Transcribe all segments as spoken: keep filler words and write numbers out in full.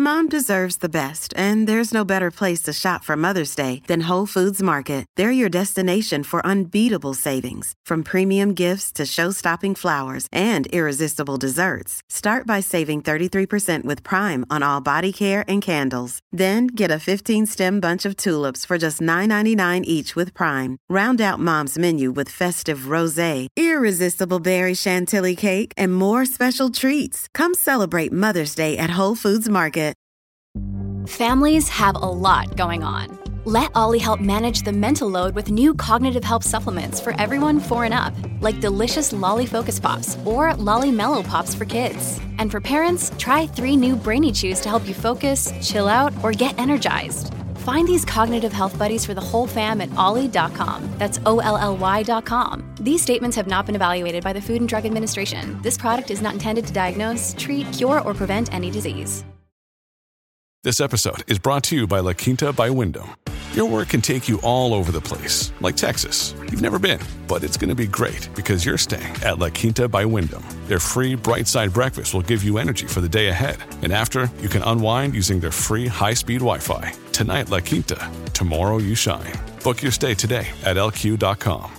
Mom deserves the best, and there's no better place to shop for Mother's Day than Whole Foods Market. They're your destination for unbeatable savings, from premium gifts to show-stopping flowers and irresistible desserts. Start by saving thirty-three percent with Prime on all body care and candles. Then get a fifteen-stem bunch of tulips for just nine ninety-nine each with Prime. Round out Mom's menu with festive rosé, irresistible berry chantilly cake, and more special treats. Come celebrate Mother's Day at Whole Foods Market. Families have a lot going on. Let Ollie help manage the mental load with new cognitive help supplements for everyone four and up, like delicious Lolly Focus Pops or Lolly Mellow Pops for kids. And for parents, try three new Brainy Chews to help you focus, chill out, or get energized. Find these cognitive health buddies for the whole fam at ollie dot com. That's O L L Y dot com. These statements have not been evaluated by the Food and Drug Administration. This product is not intended to diagnose, treat, cure, or prevent any disease. This episode is brought to you by La Quinta by Wyndham. Your work can take you all over the place, like Texas. You've never been, but it's going to be great because you're staying at La Quinta by Wyndham. Their free Bright Side breakfast will give you energy for the day ahead. And after, you can unwind using their free high-speed Wi-Fi. Tonight, La Quinta. Tomorrow, you shine. Book your stay today at L Q dot com.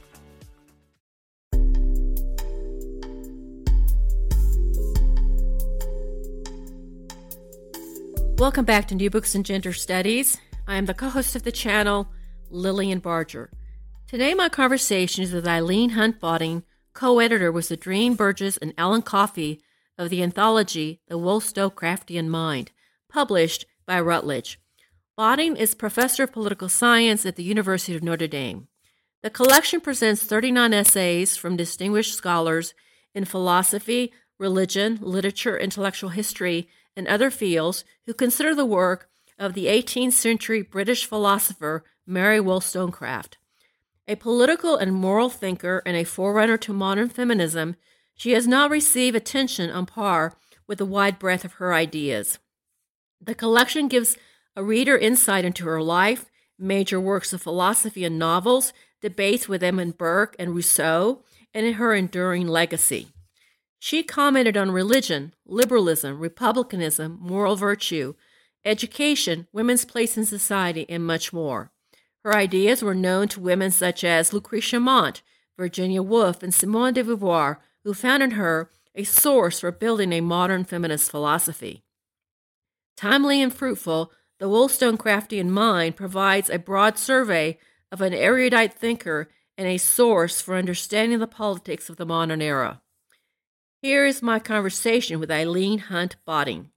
Welcome back to New Books in Gender Studies. I am the co-host of the channel, Lillian Barger. Today my conversation is with Eileen Hunt Botting, co-editor with Adrienne Burgess and Alan Coffey of the anthology The Wollstonecraftian Mind, published by Routledge. Botting is professor of political science at the University of Notre Dame. The collection presents thirty-nine essays from distinguished scholars in philosophy, religion, literature, intellectual history, and other fields who consider the work of the eighteenth century British philosopher Mary Wollstonecraft. A political and moral thinker and a forerunner to modern feminism, she has not received attention on par with the wide breadth of her ideas. The collection gives a reader insight into her life, major works of philosophy and novels, debates with Edmund Burke and Rousseau, and in her enduring legacy. She commented on religion, liberalism, republicanism, moral virtue, education, women's place in society, and much more. Her ideas were known to women such as Lucretia Mott, Virginia Woolf, and Simone de Beauvoir, who found in her a source for building a modern feminist philosophy. Timely and fruitful, the Wollstonecraftian Mind provides a broad survey of an erudite thinker and a source for understanding the politics of the modern era. Here is my conversation with Eileen Hunt Botting.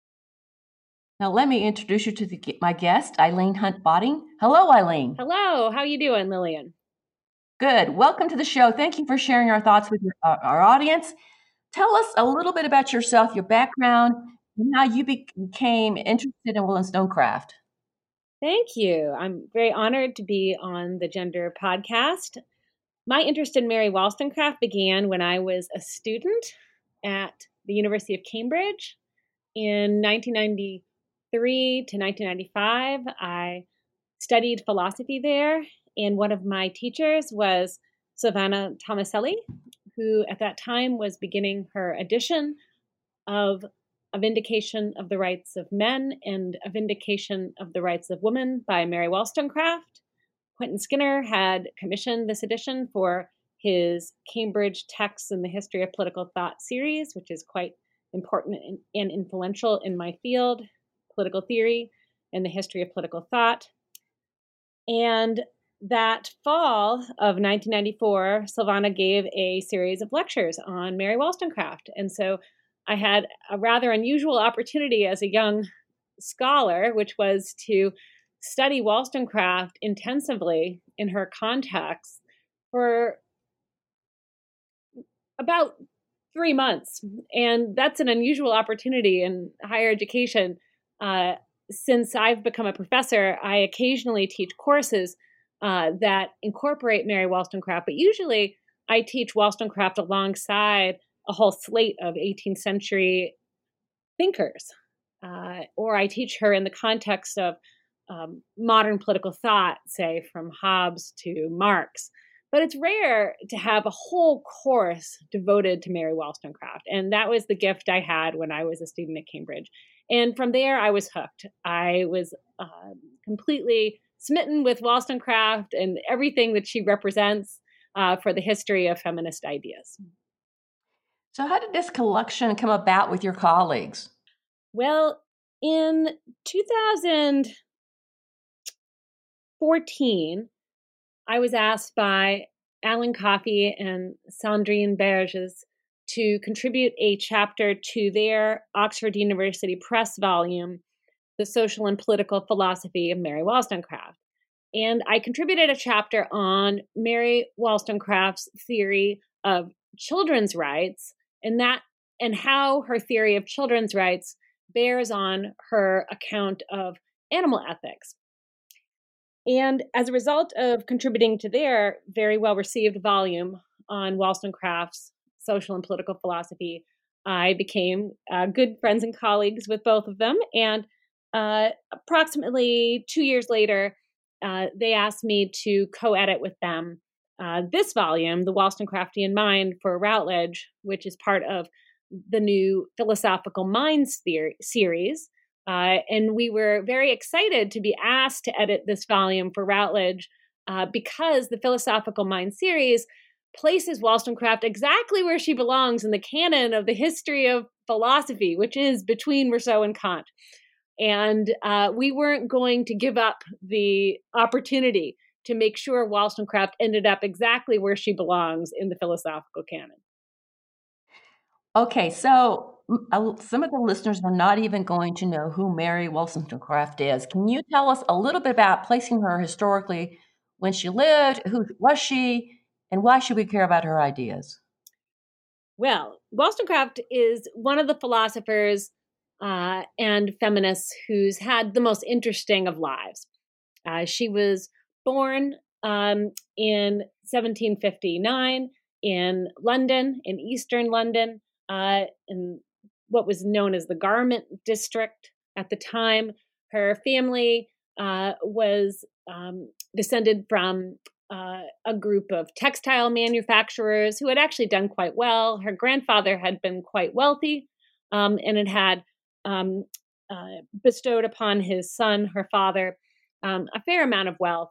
Now, let me introduce you to the, my guest, Eileen Hunt Botting. Hello, Eileen. Hello. How you doing, Lillian? Good. Welcome to the show. Thank you for sharing our thoughts with your, uh, our audience. Tell us a little bit about yourself, your background, and how you be- became interested in Wollstonecraft. Thank you. I'm very honored to be on the Gender podcast. My interest in Mary Wollstonecraft began when I was a student at the University of Cambridge. In nineteen ninety-three to nineteen ninety-five, I studied philosophy there, and one of my teachers was Silvana Tomaselli, who at that time was beginning her edition of A Vindication of the Rights of Men and A Vindication of the Rights of Women by Mary Wollstonecraft. Quentin Skinner had commissioned this edition for his Cambridge Texts in the History of Political Thought series, which is quite important and influential in my field, political theory and the history of political thought. And that fall of nineteen ninety-four, Silvana gave a series of lectures on Mary Wollstonecraft. And so I had a rather unusual opportunity as a young scholar, which was to study Wollstonecraft intensively in her context for about three months. And that's an unusual opportunity in higher education. Uh, since I've become a professor, I occasionally teach courses uh, that incorporate Mary Wollstonecraft, but usually I teach Wollstonecraft alongside a whole slate of eighteenth century thinkers, uh, or I teach her in the context of um, modern political thought, say from Hobbes to Marx. But it's rare to have a whole course devoted to Mary Wollstonecraft. And that was the gift I had when I was a student at Cambridge. And from there, I was hooked. I was uh, completely smitten with Wollstonecraft and everything that she represents uh, for the history of feminist ideas. So how did this collection come about with your colleagues? Well, in two thousand fourteen, I was asked by Alan Coffey and Sandrine Berges to contribute a chapter to their Oxford University Press volume, The Social and Political Philosophy of Mary Wollstonecraft. And I contributed a chapter on Mary Wollstonecraft's theory of children's rights and that and how her theory of children's rights bears on her account of animal ethics. And as a result of contributing to their very well-received volume on Wollstonecraft's social and political philosophy, I became uh, good friends and colleagues with both of them. And uh, approximately two years later, uh, they asked me to co-edit with them uh, this volume, The Wollstonecraftian Mind, for Routledge, which is part of the new Philosophical Minds theory, series. Uh, and we were very excited to be asked to edit this volume for Routledge uh, because the Philosophical Mind series places Wollstonecraft exactly where she belongs in the canon of the history of philosophy, which is between Rousseau and Kant. And uh, we weren't going to give up the opportunity to make sure Wollstonecraft ended up exactly where she belongs in the philosophical canon. Okay, so uh, some of the listeners are not even going to know who Mary Wollstonecraft is. Can you tell us a little bit about placing her historically, when she lived, who was she, and why should we care about her ideas? Well, Wollstonecraft is one of the philosophers uh, and feminists who's had the most interesting of lives. Uh, she was born um, in seventeen fifty-nine in London, in Eastern London, uh, in what was known as the Garment District at the time. Her family uh, was um, descended from uh, a group of textile manufacturers who had actually done quite well. Her grandfather had been quite wealthy um, and had had um, uh, bestowed upon his son, her father, um, a fair amount of wealth.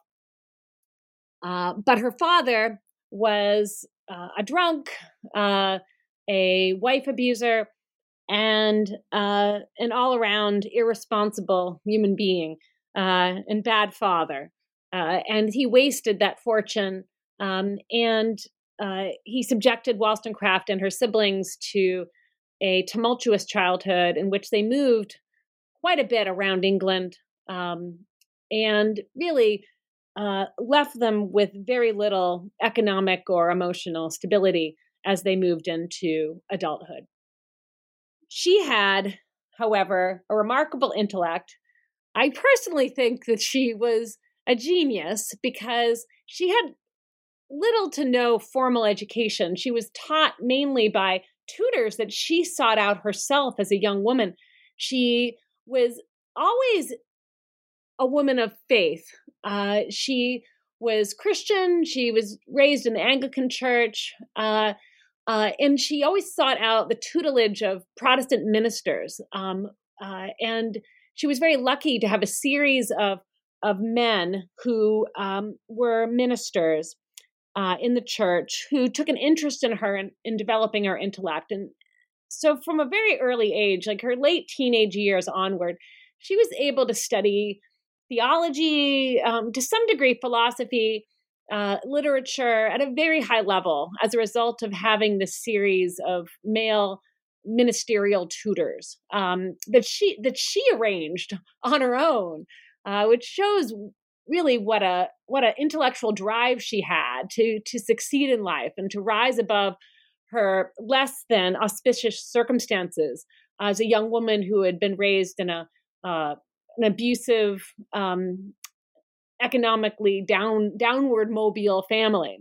Uh, but her father was uh, a drunk, uh, a wife abuser, and uh, an all-around irresponsible human being uh, and bad father. Uh, and he wasted that fortune, um, and uh, he subjected Wollstonecraft and her siblings to a tumultuous childhood in which they moved quite a bit around England um, and really uh, left them with very little economic or emotional stability as they moved into adulthood. She had, however, a remarkable intellect. I personally think that she was a genius because she had little to no formal education. She was taught mainly by tutors that she sought out herself as a young woman. She was always a woman of faith. Uh, she was Christian. She was raised in the Anglican Church. Uh, uh, and she always sought out the tutelage of Protestant ministers. Um, uh, and she was very lucky to have a series of, of men who um, were ministers uh, in the church who took an interest in her in, in developing her intellect. And so from a very early age, like her late teenage years onward, she was able to study theology, um, to some degree philosophy, uh, literature at a very high level as a result of having this series of male ministerial tutors um, that she that she arranged on her own, uh, which shows really what a what an intellectual drive she had to to succeed in life and to rise above her less than auspicious circumstances as a young woman who had been raised in a uh, an abusive, um, economically down downward mobile family.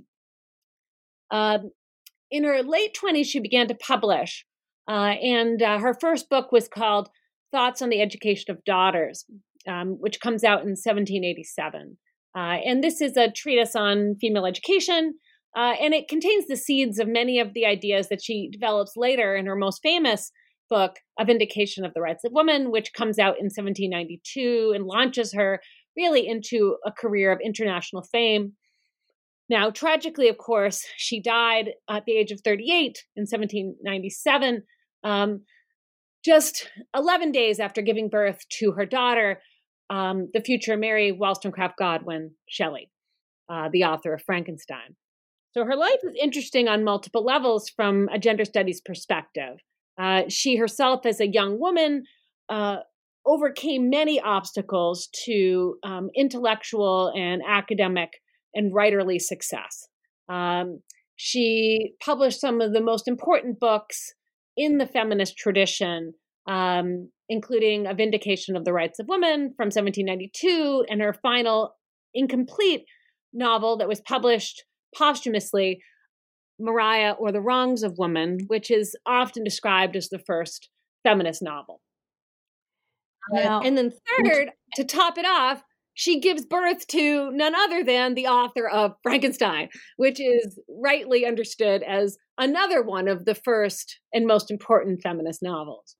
Uh, in her late twenties, she began to publish, uh, and uh, her first book was called Thoughts on the Education of Daughters, um, which comes out in seventeen eighty-seven. Uh, and this is a treatise on female education, uh, and it contains the seeds of many of the ideas that she develops later in her most famous book, A Vindication of the Rights of Women, which comes out in seventeen ninety-two and launches her really into a career of international fame. Now, tragically, of course, she died at the age of thirty-eight in seventeen ninety-seven, um, just eleven days after giving birth to her daughter, um, the future Mary Wollstonecraft Godwin Shelley, uh, the author of Frankenstein. So her life is interesting on multiple levels from a gender studies perspective. Uh, she herself, as a young woman, uh, overcame many obstacles to um, intellectual and academic and writerly success. Um, she published some of the most important books in the feminist tradition, um, including A Vindication of the Rights of Women from seventeen ninety-two, and her final incomplete novel that was published posthumously, Maria or the Wrongs of Woman, which is often described as the first feminist novel. Now, uh, and then third, to top it off, she gives birth to none other than the author of Frankenstein, which is rightly understood as another one of the first and most important feminist novels.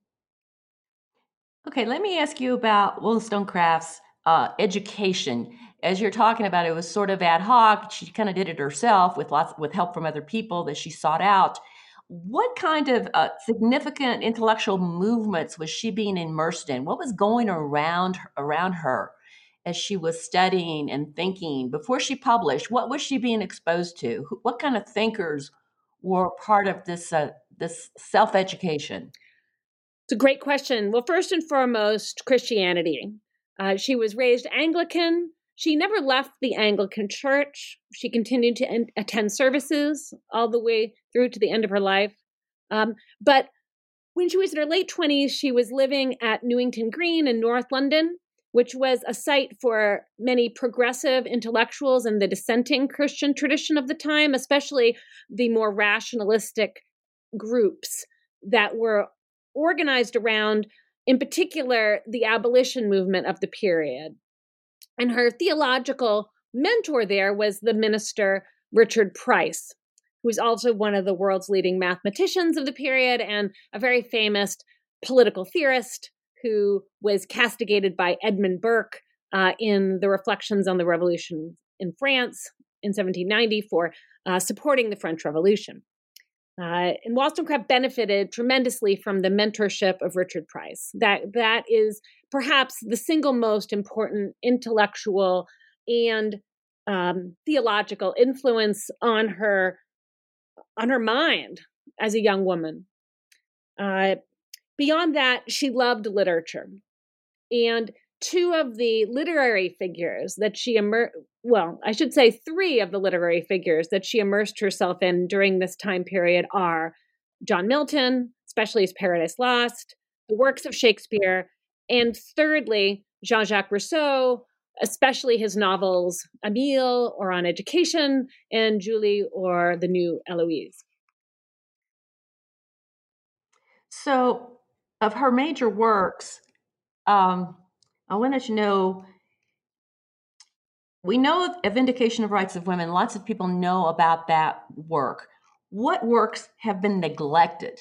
Okay, let me ask you about Wollstonecraft's uh, education. As you're talking about, it was sort of ad hoc. She kind of did it herself with lots with help from other people that she sought out. What kind of uh, significant intellectual movements was she being immersed in? What was going around around her as she was studying and thinking before she published? What was she being exposed to? What kind of thinkers were part of this uh, this self-education? It's a great question. Well, first and foremost, Christianity. Uh, she was raised Anglican. She never left the Anglican Church. She continued to en- attend services all the way through to the end of her life. Um, but when she was in her late twenties, she was living at Newington Green in North London, which was a site for many progressive intellectuals in the dissenting Christian tradition of the time, especially the more rationalistic groups that were organized around, in particular, the abolition movement of the period. And her theological mentor there was the minister Richard Price, who was also one of the world's leading mathematicians of the period and a very famous political theorist who was castigated by Edmund Burke uh, in the Reflections on the Revolution in France in seventeen ninety for uh, supporting the French Revolution. Uh, and Wollstonecraft benefited tremendously from the mentorship of Richard Price. That that is perhaps the single most important intellectual and um, theological influence on her on her mind as a young woman. Uh, beyond that, she loved literature, and two of the literary figures that she immer- well, I should say three of the literary figures that she immersed herself in during this time period are John Milton, especially his Paradise Lost, the works of Shakespeare, and thirdly, Jean-Jacques Rousseau, especially his novels Emile or On Education and Julie or The New Eloise. So, of her major works, um, I wanted to know, we know A Vindication of Rights of Women. Lots of people know about that work. What works have been neglected?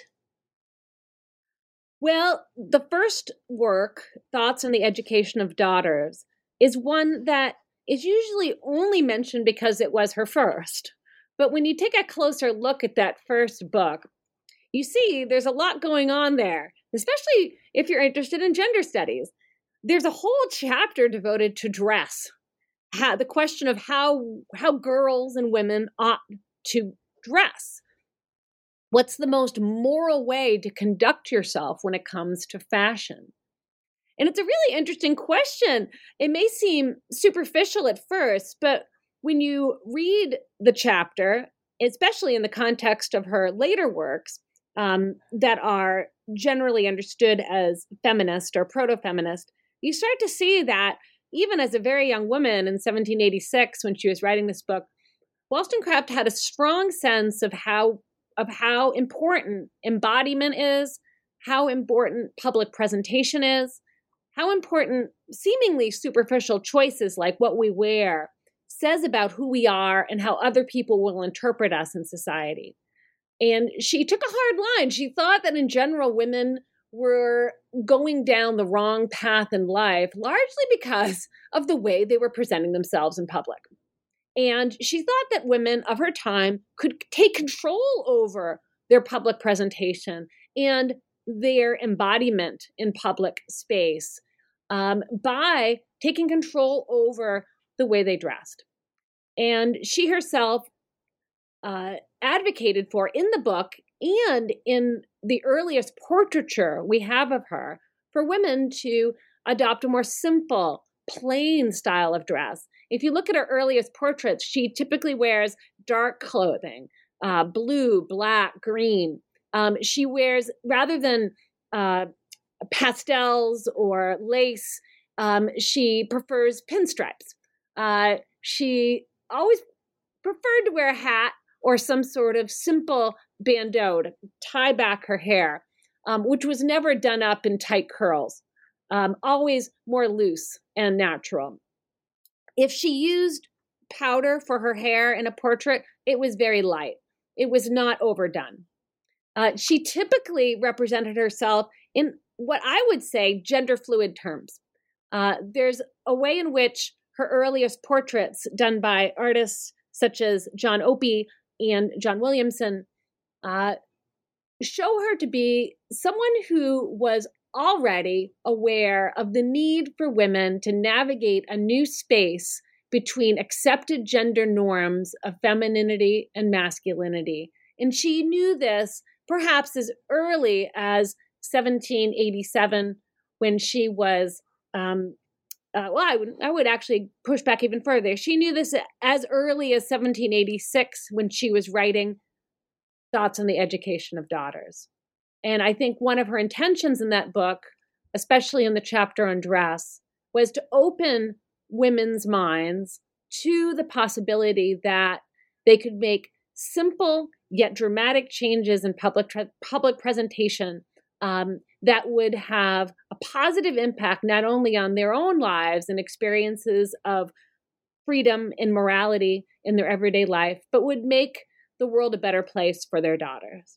Well, the first work, Thoughts on the Education of Daughters, is one that is usually only mentioned because it was her first. But when you take a closer look at that first book, you see there's a lot going on there, especially if you're interested in gender studies. There's a whole chapter devoted to dress, how, the question of how how girls and women ought to dress. What's the most moral way to conduct yourself when it comes to fashion? And it's a really interesting question. It may seem superficial at first, but when you read the chapter, especially in the context of her later works um, that are generally understood as feminist or proto-feminist, you start to see that even as a very young woman in seventeen eighty-six, when she was writing this book, Wollstonecraft had a strong sense of how of how important embodiment is, how important public presentation is, how important seemingly superficial choices like what we wear says about who we are and how other people will interpret us in society. And she took a hard line. She thought that in general, women were going down the wrong path in life, largely because of the way they were presenting themselves in public. And she thought that women of her time could take control over their public presentation and their embodiment in public space um, by taking control over the way they dressed. And she herself uh, advocated for in the book and in the earliest portraiture we have of her for women to adopt a more simple, plain style of dress. If you look at her earliest portraits, she typically wears dark clothing, uh, blue, black, green. Um, she wears, rather than uh, pastels or lace, um, she prefers pinstripes. Uh, she always preferred to wear a hat or some sort of simple bandeau to tie back her hair, um, which was never done up in tight curls, um, always more loose and natural. If she used powder for her hair in a portrait, it was very light. It was not overdone. Uh, she typically represented herself in what I would say gender fluid terms. Uh, there's a way in which her earliest portraits done by artists such as John Opie and John Williamson uh, show her to be someone who was already aware of the need for women to navigate a new space between accepted gender norms of femininity and masculinity. And she knew this perhaps as early as seventeen eighty-seven, when she was, um, uh, well, I would, I would actually push back even further. She knew this as early as seventeen eighty-six, when she was writing Thoughts on the Education of Daughters. And I think one of her intentions in that book, especially in the chapter on dress, was to open women's minds to the possibility that they could make simple yet dramatic changes in public tra- public presentation um, that would have a positive impact not only on their own lives and experiences of freedom and morality in their everyday life, but would make the world a better place for their daughters.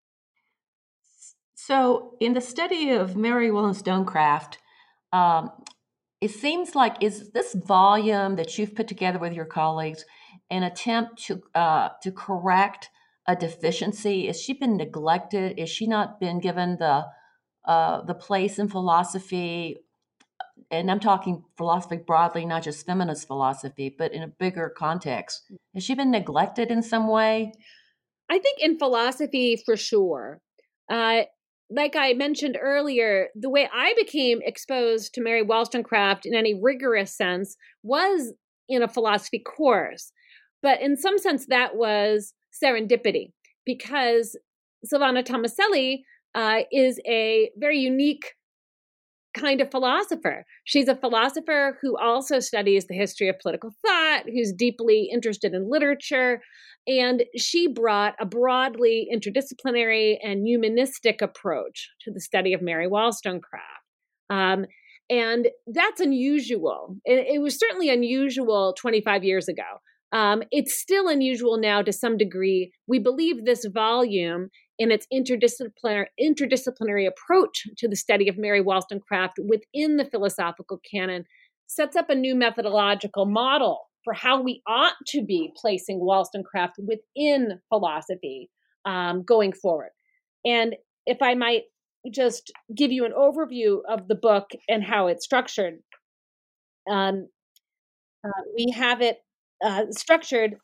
So, in the study of Mary Wollstonecraft, um, it seems like is this volume that you've put together with your colleagues an attempt to uh, to correct a deficiency? Has she been neglected? Is she not been given the uh, the place in philosophy? And I'm talking philosophy broadly, not just feminist philosophy, but in a bigger context. Has she been neglected in some way? I think in philosophy, for sure. Uh, like I mentioned earlier, the way I became exposed to Mary Wollstonecraft in any rigorous sense was in a philosophy course. But in some sense, that was serendipity, because Silvana Tomaselli uh, is a very unique kind of philosopher. She's a philosopher who also studies the history of political thought, who's deeply interested in literature, and she brought a broadly interdisciplinary and humanistic approach to the study of Mary Wollstonecraft. Um, and that's unusual. It, it was certainly unusual twenty-five years ago. Um, it's still unusual now to some degree. We believe this volume in its interdisciplinary, interdisciplinary approach to the study of Mary Wollstonecraft within the philosophical canon sets up a new methodological model for how we ought to be placing Wollstonecraft within philosophy um, going forward. And if I might just give you an overview of the book and how it's structured, um, uh, we have it uh, structured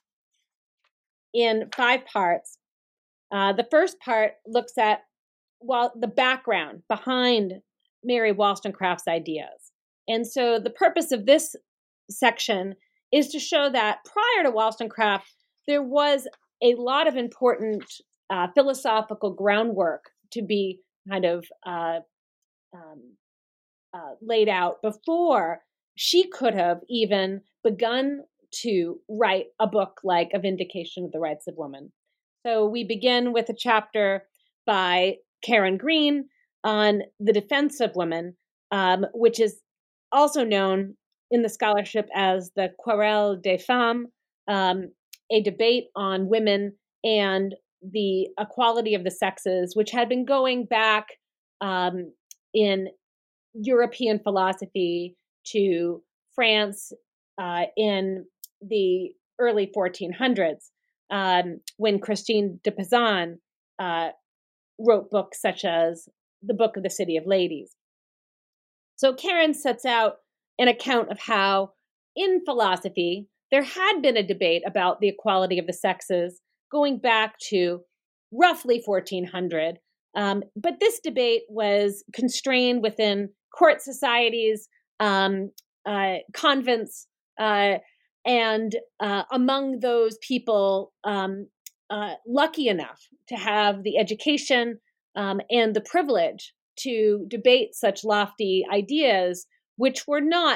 in five parts. Uh, the first part looks at well the background behind Mary Wollstonecraft's ideas. And so the purpose of this section is to show that prior to Wollstonecraft, there was a lot of important uh, philosophical groundwork to be kind of uh, um, uh, laid out before she could have even begun to write a book like A Vindication of the Rights of Women. So we begin with a chapter by Karen Green on the defense of women, um, which is also known in the scholarship as the Querelle des Femmes, um, a debate on women and the equality of the sexes, which had been going back um, in European philosophy to France uh, in the early fourteen hundreds, um, when Christine de Pizan uh, wrote books such as The Book of the City of Ladies. So Karen sets out an account of how, in philosophy, there had been a debate about the equality of the sexes going back to roughly fourteen hundred. Um, but this debate was constrained within court societies, um, uh, convents, uh, and uh, among those people um, uh, lucky enough to have the education um, and the privilege to debate such lofty ideas, which were not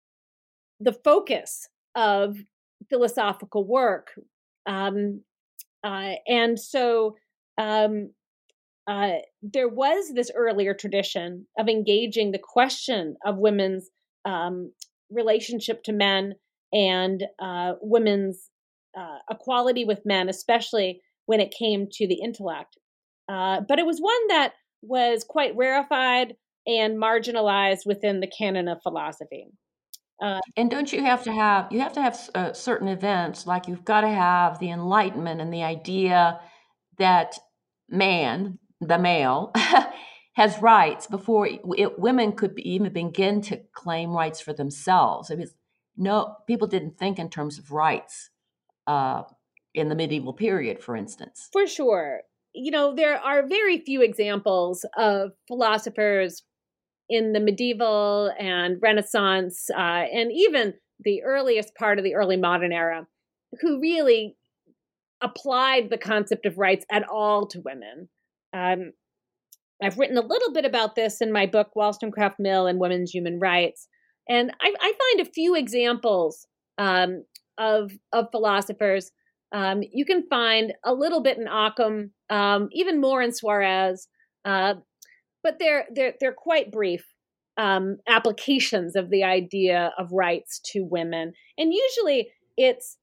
the focus of philosophical work. Um, uh, and so um, uh, there was this earlier tradition of engaging the question of women's um, relationship to men and uh, women's uh, equality with men, especially when it came to the intellect. Uh, but it was one that was quite rarefied and marginalized within the canon of philosophy. Uh, and don't you have to have, you have to have uh, certain events, like you've got to have the Enlightenment and the idea that man, the male, has rights before it, it, women could be, even begin to claim rights for themselves. It was, no, people didn't think in terms of rights uh, in the medieval period, for instance. For sure. You know, there are very few examples of philosophers in the medieval and Renaissance, uh, and even the earliest part of the early modern era, who really applied the concept of rights at all to women. Um, I've written a little bit about this in my book, Wollstonecraft Mill and Women's Human Rights. And I, I find a few examples um, of, of philosophers. Um, you can find a little bit in Occam, um, even more in Suarez, uh, but they're, they're, they're quite brief um, applications of the idea of rights to women. And usually it's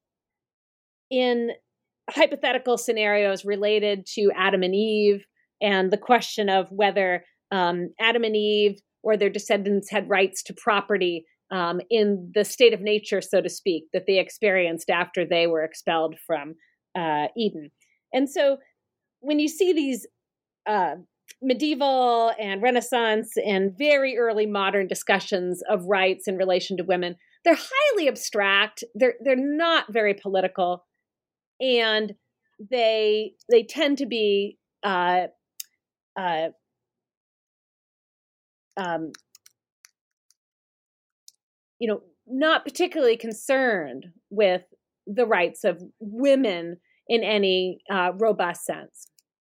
in hypothetical scenarios related to Adam and Eve, and the question of whether um, Adam and Eve or their descendants had rights to property um, in the state of nature, so to speak, that they experienced after they were expelled from uh, Eden. And so when you see these uh, medieval and Renaissance and very early modern discussions of rights in relation to women, they're highly abstract. They're, they're not very political. And they, they tend to be uh, Uh, um, you know, not particularly concerned with the rights of women in any uh, robust sense.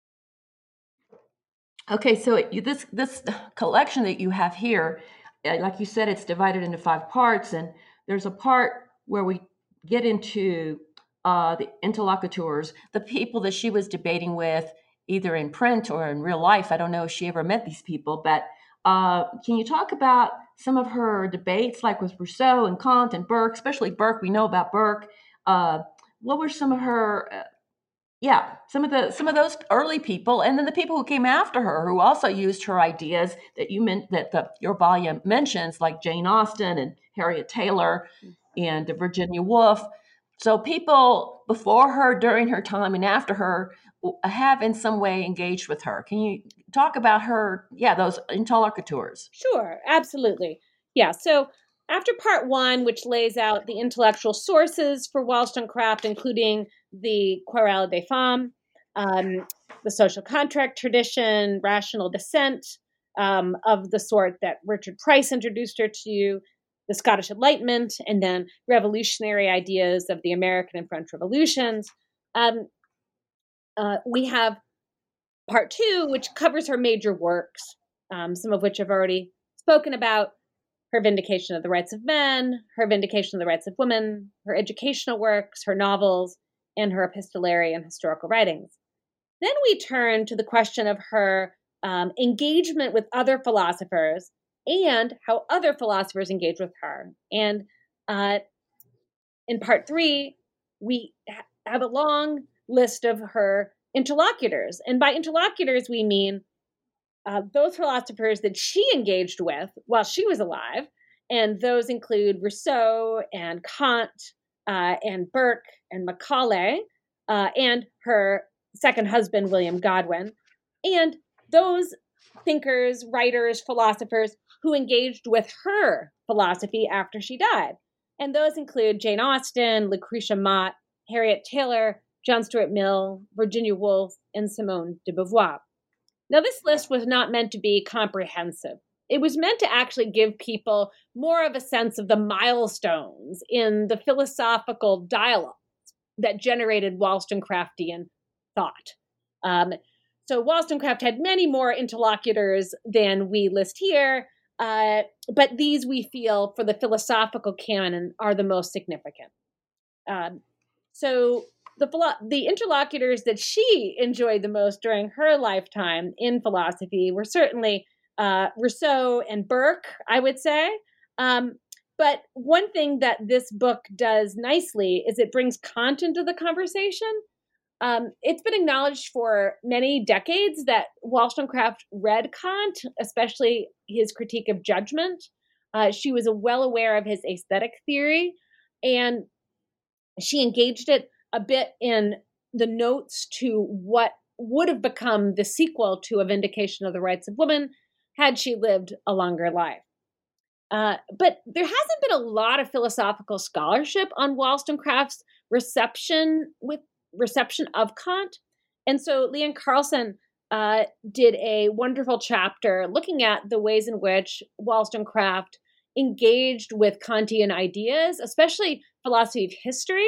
Okay, so it, this this collection that you have here, like you said, it's divided into five parts, and there's a part where we get into uh, the interlocutors, the people that she was debating with, either in print or in real life. I don't know if she ever met these people, but uh, can you talk about some of her debates, like with Rousseau and Kant and Burke, especially Burke? We know about Burke. Uh, what were some of her, uh, yeah, some of the some of those early people, and then the people who came after her, who also used her ideas that you meant that the your volume mentions, like Jane Austen and Harriet Taylor and Virginia Woolf. So people before her, during her time, and after her have in some way engaged with her. Can you talk about her, yeah, those interlocutors? Sure, absolutely. Yeah, so after part one, which lays out the intellectual sources for Wollstonecraft, including the Querelle des Femmes, um, the social contract tradition, rational dissent um, of the sort that Richard Price introduced her to, the Scottish Enlightenment, and then revolutionary ideas of the American and French revolutions. Um, uh, we have part two, which covers her major works, um, some of which I've already spoken about: her Vindication of the Rights of Men, her Vindication of the Rights of Women, her educational works, her novels, and her epistolary and historical writings. Then we turn to the question of her um, engagement with other philosophers and how other philosophers engage with her. And uh, in part three, we ha- have a long list of her interlocutors. And by interlocutors, we mean uh, those philosophers that she engaged with while she was alive. And those include Rousseau and Kant uh, and Burke and Macaulay uh, and her second husband, William Godwin. And those thinkers, writers, philosophers who engaged with her philosophy after she died. And those include Jane Austen, Lucretia Mott, Harriet Taylor, John Stuart Mill, Virginia Woolf, and Simone de Beauvoir. Now, this list was not meant to be comprehensive. It was meant to actually give people more of a sense of the milestones in the philosophical dialogues that generated Wollstonecraftian thought. Um, so Wollstonecraft had many more interlocutors than we list here, uh, but these we feel for the philosophical canon are the most significant. Um, so the the interlocutors that she enjoyed the most during her lifetime in philosophy were certainly uh, Rousseau and Burke, I would say. Um, but one thing that this book does nicely is it brings Kant into the conversation. Um, it's been acknowledged for many decades that Wollstonecraft read Kant, especially his critique of judgment. Uh, she was well aware of his aesthetic theory, and she engaged it a bit in the notes to what would have become the sequel to A Vindication of the Rights of Women had she lived a longer life. Uh, but there hasn't been a lot of philosophical scholarship on Wollstonecraft's reception with reception of Kant. And so Leanne Carlson uh, did a wonderful chapter looking at the ways in which Wollstonecraft engaged with Kantian ideas, especially philosophy of history.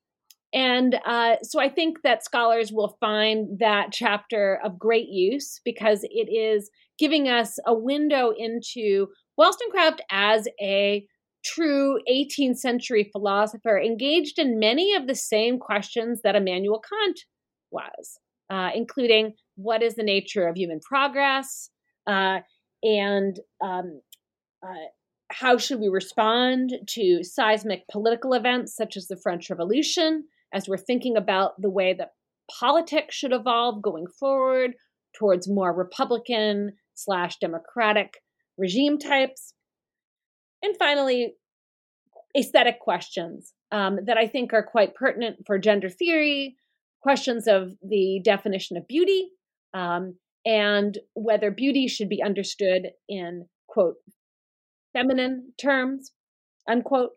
And uh, so I think that scholars will find that chapter of great use because it is giving us a window into Wollstonecraft as a true eighteenth century philosopher engaged in many of the same questions that Immanuel Kant was, uh, including what is the nature of human progress uh, and um, uh, how should we respond to seismic political events such as the French Revolution, as we're thinking about the way that politics should evolve going forward towards more Republican slash Democratic regime types. And finally, aesthetic questions um, that I think are quite pertinent for gender theory, questions of the definition of beauty, um, and whether beauty should be understood in, quote, feminine terms, unquote.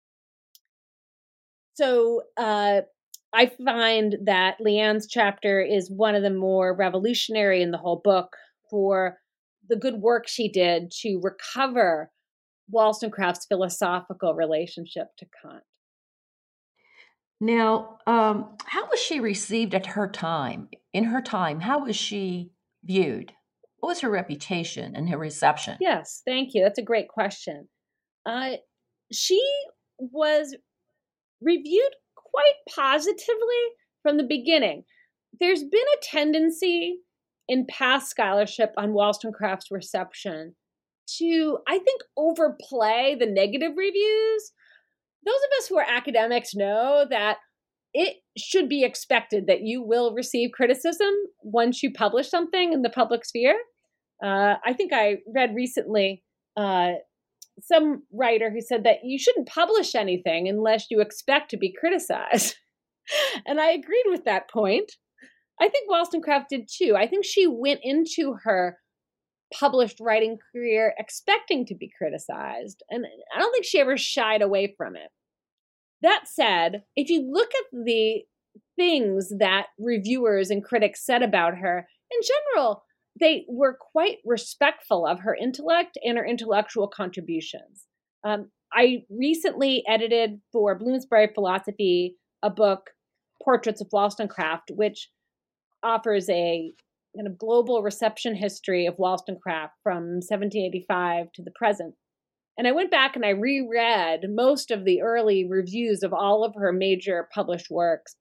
So uh, I find that Leanne's chapter is one of the more revolutionary in the whole book for the good work she did to recover Wollstonecraft's philosophical relationship to Kant. Now, um, how was she received at her time? In her time, how was she viewed? What was her reputation and her reception? Yes, thank you. That's a great question. Uh, she was reviewed quite positively from the beginning. There's been a tendency in past scholarship on Wollstonecraft's reception to, I think, overplay the negative reviews. Those of us who are academics know that it should be expected that you will receive criticism once you publish something in the public sphere. Uh, I think I read recently uh, some writer who said that you shouldn't publish anything unless you expect to be criticized. And I agreed with that point. I think Wollstonecraft did too. I think she went into her published writing career expecting to be criticized. And I don't think she ever shied away from it. That said, if you look at the things that reviewers and critics said about her, in general, they were quite respectful of her intellect and her intellectual contributions. Um, I recently edited for Bloomsbury Philosophy a book, Portraits of Wollstonecraft, which offers a kind of global reception history of Wollstonecraft from seventeen eighty-five to the present. And I went back and I reread most of the early reviews of all of her major published works.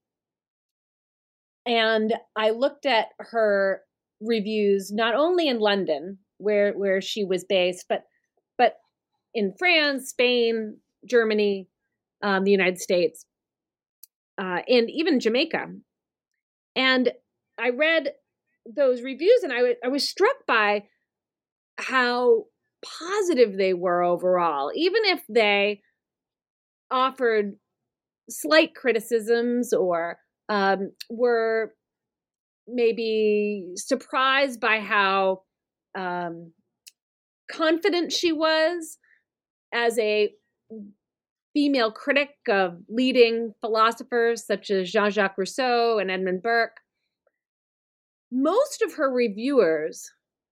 And I looked at her reviews not only in London, where where she was based, but but in France, Spain, Germany, um, the United States, uh, and even Jamaica. And I read those reviews, and I, w- I was struck by how positive they were overall, even if they offered slight criticisms or um, were maybe surprised by how um, confident she was as a female critic of leading philosophers such as Jean-Jacques Rousseau and Edmund Burke. Most of her reviewers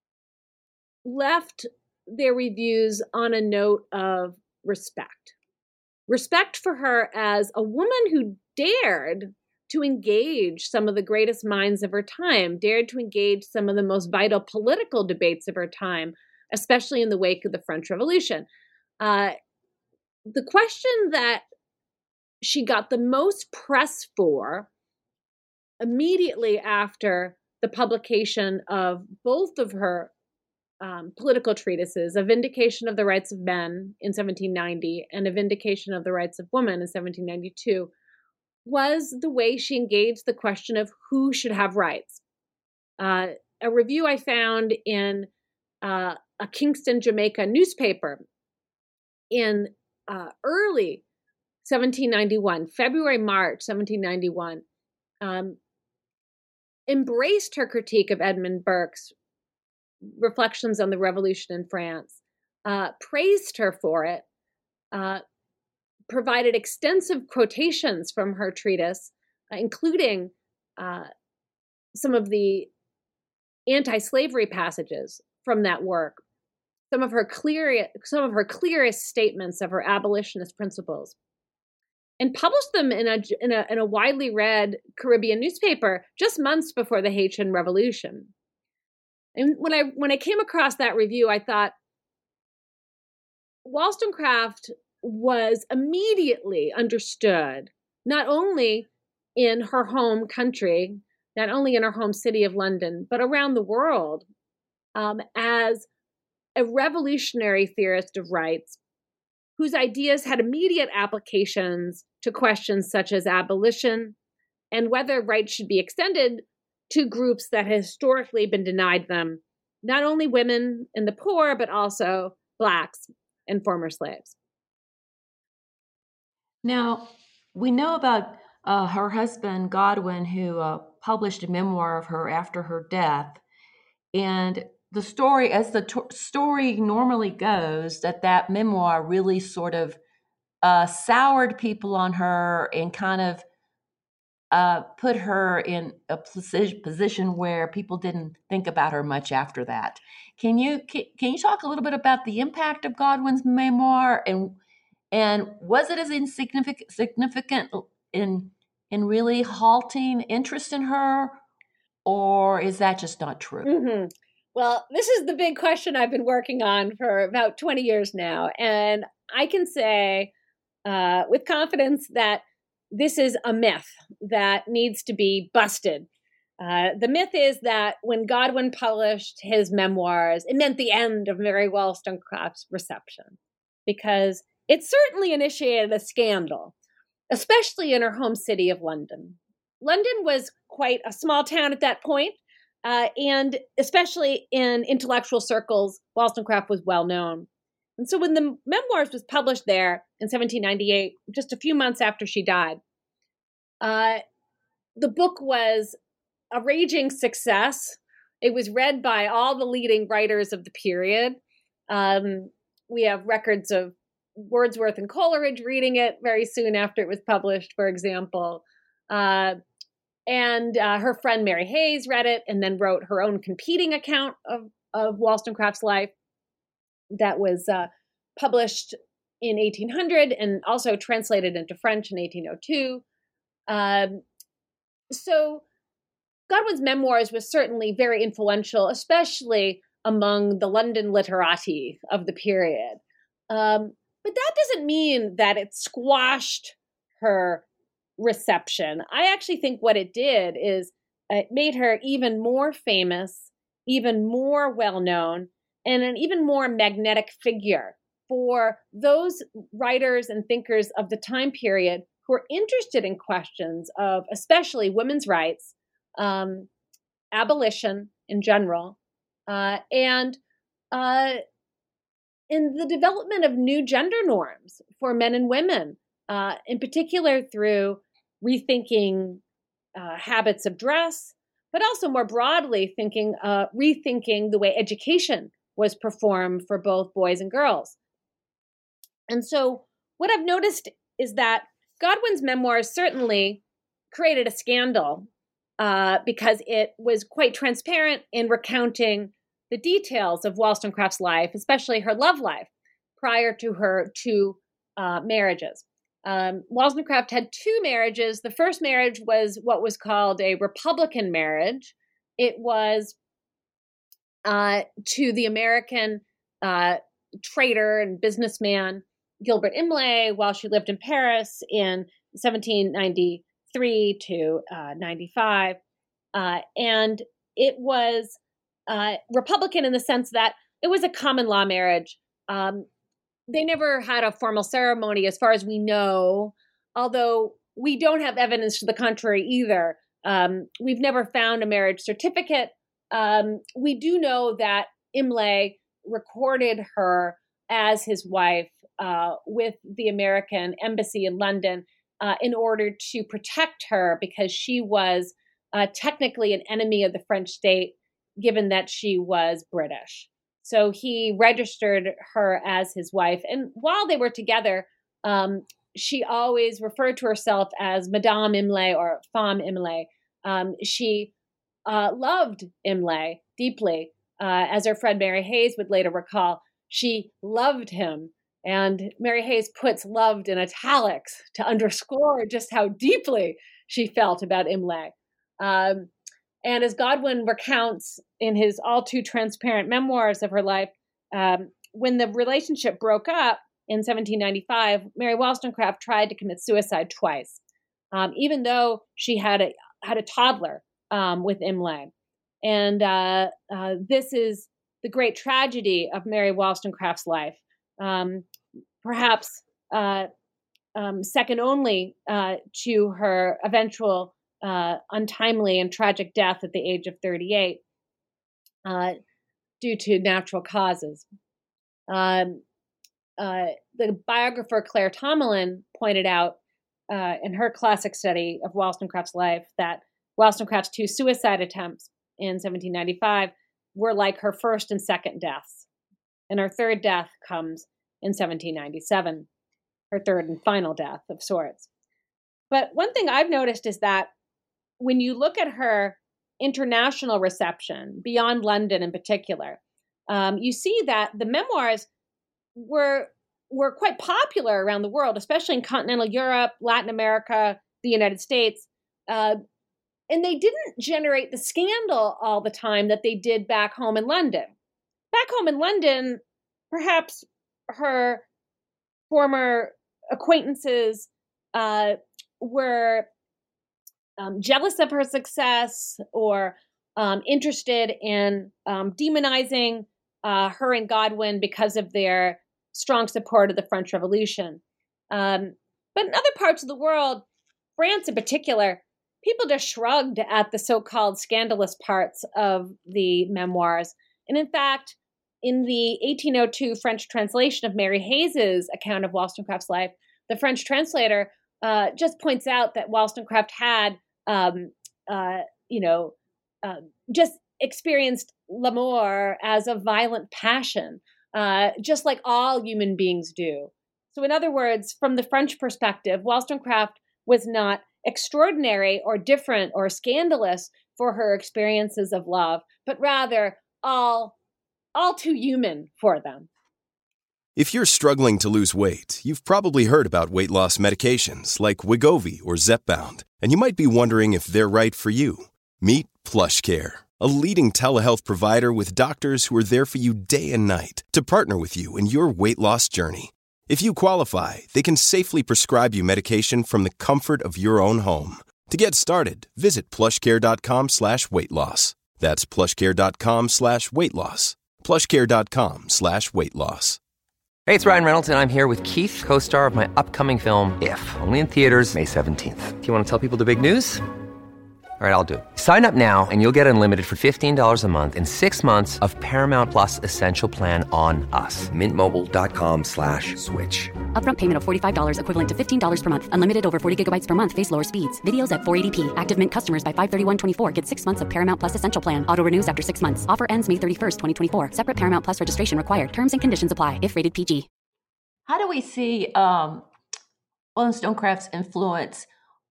left their reviews on a note of respect. Respect for her as a woman who dared to engage some of the greatest minds of her time, dared to engage some of the most vital political debates of her time, especially in the wake of the French Revolution. Uh, the question that she got the most press for immediately after the publication of both of her um, political treatises, A Vindication of the Rights of Men in seventeen ninety and A Vindication of the Rights of Women in seventeen ninety-two, was the way she engaged the question of who should have rights. Uh, a review I found in uh, a Kingston, Jamaica newspaper in uh, early seventeen ninety-one, February, March seventeen ninety-one, um, embraced her critique of Edmund Burke's Reflections on the Revolution in France, uh, praised her for it, uh, provided extensive quotations from her treatise, uh, including uh, some of the anti-slavery passages from that work, some of her clear, some of her clearest statements of her abolitionist principles, and published them in a, in a, in a widely read Caribbean newspaper just months before the Haitian Revolution. And when I when I came across that review, I thought Wollstonecraft was immediately understood, not only in her home country, not only in her home city of London, but around the world, um, as a revolutionary theorist of rights whose ideas had immediate applications to questions such as abolition and whether rights should be extended to groups that had historically been denied them, not only women and the poor, but also Blacks and former slaves. Now, we know about uh, her husband, Godwin, who uh, published a memoir of her after her death. And the story, as the to- story normally goes, that that memoir really sort of uh, soured people on her and kind of uh, put her in a posi- position where people didn't think about her much after that. Can you can, can you talk a little bit about the impact of Godwin's memoir, and and was it as insignificant significant in in really halting interest in her, or is that just not true? Mm-hmm. Well, this is the big question I've been working on for about twenty years now, and I can say uh, with confidence that this is a myth that needs to be busted. Uh, the myth is that when Godwin published his memoirs, it meant the end of Mary Wollstonecraft's reception, because it certainly initiated a scandal, especially in her home city of London. London was quite a small town at that point, uh, and especially in intellectual circles, Wollstonecraft was well known. And so when the memoirs was published there in seventeen ninety-eight, just a few months after she died, uh, the book was a raging success. It was read by all the leading writers of the period. Um, we have records of Wordsworth and Coleridge reading it very soon after it was published, for example. Uh, and uh, her friend Mary Hayes read it and then wrote her own competing account of, of Wollstonecraft's life that was uh, published in eighteen hundred and also translated into French in eighteen oh two. Um, so Godwin's memoirs was certainly very influential, especially among the London literati of the period. Um, but that doesn't mean that it squashed her reception. I actually think what it did is it made her even more famous, even more well-known, and an even more magnetic figure for those writers and thinkers of the time period who are interested in questions of especially women's rights, um, abolition in general, uh, and uh, in the development of new gender norms for men and women, uh, in particular through rethinking uh, habits of dress, but also more broadly thinking, uh, rethinking the way education was performed for both boys and girls. And so what I've noticed is that Godwin's memoirs certainly created a scandal uh, because it was quite transparent in recounting the details of Wollstonecraft's life, especially her love life, prior to her two uh, marriages. Um, Wollstonecraft had two marriages. The first marriage was what was called a Republican marriage. It was uh, to the American uh, trader and businessman Gilbert Imlay while she lived in Paris in seventeen ninety-three to uh, ninety-five. Uh, and it was uh, Republican in the sense that it was a common law marriage. Um, they never had a formal ceremony as far as we know, although we don't have evidence to the contrary either. Um, we've never found a marriage certificate. Um, we do know that Imlay recorded her as his wife uh, with the American embassy in London uh, in order to protect her because she was uh, technically an enemy of the French state, given that she was British. So he registered her as his wife. And while they were together, um, she always referred to herself as Madame Imlay or Femme Imlay. Um, she uh, loved Imlay deeply. Uh, as her friend Mary Hayes would later recall, she loved him. And Mary Hayes puts loved in italics to underscore just how deeply she felt about Imlay. Um, and as Godwin recounts in his all too transparent memoirs of her life, um, when the relationship broke up in seventeen ninety-five, Mary Wollstonecraft tried to commit suicide twice, um, even though she had a had a toddler um, with Imlay. And uh, uh, this is the great tragedy of Mary Wollstonecraft's life, um, perhaps uh, um, second only uh, to her eventual uh, untimely and tragic death at the age of thirty-eight uh, due to natural causes. Um, uh, the biographer Claire Tomalin pointed out uh, in her classic study of Wollstonecraft's life that Wollstonecraft's two suicide attempts in seventeen ninety-five were like her first and second deaths. And her third death comes in seventeen ninety-seven, her third and final death of sorts. But one thing I've noticed is that when you look at her international reception, beyond London in particular, um, you see that the memoirs were, were quite popular around the world, especially in continental Europe, Latin America, the United States. Uh, And they didn't generate the scandal all the time that they did back home in London. Back home in London, perhaps her former acquaintances uh, were um, jealous of her success or um, interested in um, demonizing uh, her and Godwin because of their strong support of the French Revolution. Um, but in other parts of the world, France in particular, people just shrugged at the so-called scandalous parts of the memoirs. And in fact, in the eighteen oh two French translation of Mary Hayes's account of Wollstonecraft's life, the French translator uh, just points out that Wollstonecraft had, um, uh, you know, uh, just experienced l'amour as a violent passion, uh, just like all human beings do. So in other words, from the French perspective, Wollstonecraft was not extraordinary or different or scandalous for her experiences of love, but rather all, all too human for them. If you're struggling to lose weight, you've probably heard about weight loss medications like Wegovy or Zepbound, and you might be wondering if they're right for you. Meet PlushCare, a leading telehealth provider with doctors who are there for you day and night to partner with you in your weight loss journey. If you qualify, they can safely prescribe you medication from the comfort of your own home. To get started, visit plushcare.com slash weight loss. That's plushcare.com slash weight loss. plushcare.com slash weight loss. Hey, it's Ryan Reynolds, and I'm here with Keith, co-star of my upcoming film, If, only in theaters May seventeenth. Do you want to tell people the big news? All right, I'll do it. Sign up now and you'll get unlimited for fifteen dollars a month and six months of Paramount Plus Essential Plan on us. Mintmobile.com slash switch. Upfront payment of forty-five dollars equivalent to fifteen dollars per month. Unlimited over forty gigabytes per month. Face lower speeds. Videos at four eighty p. Active Mint customers by five thirty-one twenty-four get six months of Paramount Plus Essential Plan. Auto renews after six months. Offer ends May thirty-first, twenty twenty-four. Separate Paramount Plus registration required. Terms and conditions apply if rated P G. How do we see um, Wollstonecraft's influence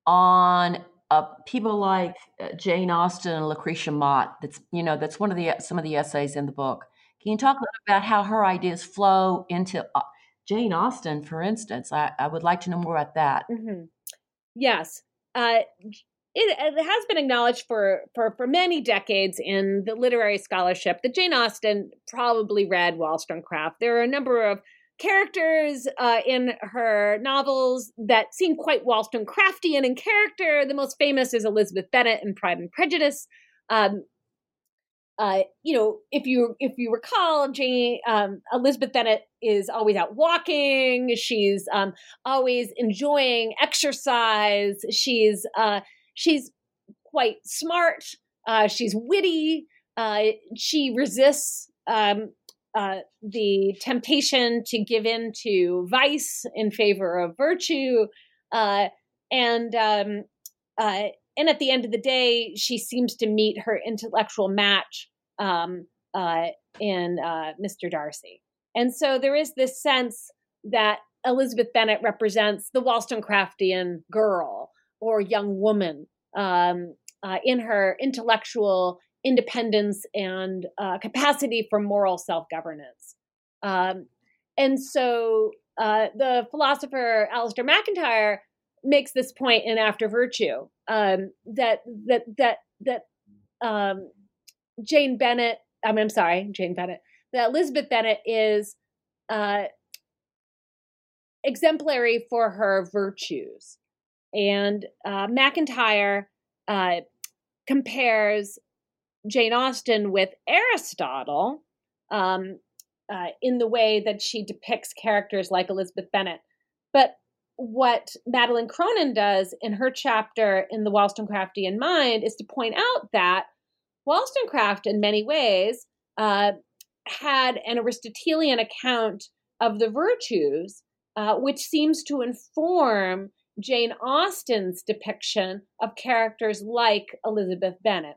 on Uh, people like uh, Jane Austen and Lucretia Mott? That's you know that's one of the some of the essays in the book. Can you talk a little about how her ideas flow into uh, Jane Austen, for instance? I, I would like to know more about that. Mm-hmm. Yes, uh, it, it has been acknowledged for, for for many decades in the literary scholarship that Jane Austen probably read Wollstonecraft. There are a number of characters uh, in her novels that seem quite Wollstonecraftian in character. The most famous is Elizabeth Bennet in Pride and Prejudice. Um, uh, you know, if you if you recall, Jane um, Elizabeth Bennet is always out walking. She's um, always enjoying exercise. She's uh, she's quite smart. Uh, she's witty. Uh, she resists Um, Uh, the temptation to give in to vice in favor of virtue, uh, and um, uh, and at the end of the day, she seems to meet her intellectual match um, uh, in uh, Mister Darcy. And so there is this sense that Elizabeth Bennet represents the Wollstonecraftian girl or young woman um, uh, in her intellectual independence and uh, capacity for moral self-governance. Um, and so uh, the philosopher Alistair MacIntyre makes this point in After Virtue, um, that that that that um, Jane Bennet, I mean, I'm sorry, Jane Bennet, that Elizabeth Bennet is uh, exemplary for her virtues. And uh, MacIntyre uh, compares Jane Austen with Aristotle um, uh, in the way that she depicts characters like Elizabeth Bennet. But what Madeleine Cronin does in her chapter in The Wollstonecraftian Mind is to point out that Wollstonecraft, in many ways, uh, had an Aristotelian account of the virtues, uh, which seems to inform Jane Austen's depiction of characters like Elizabeth Bennet.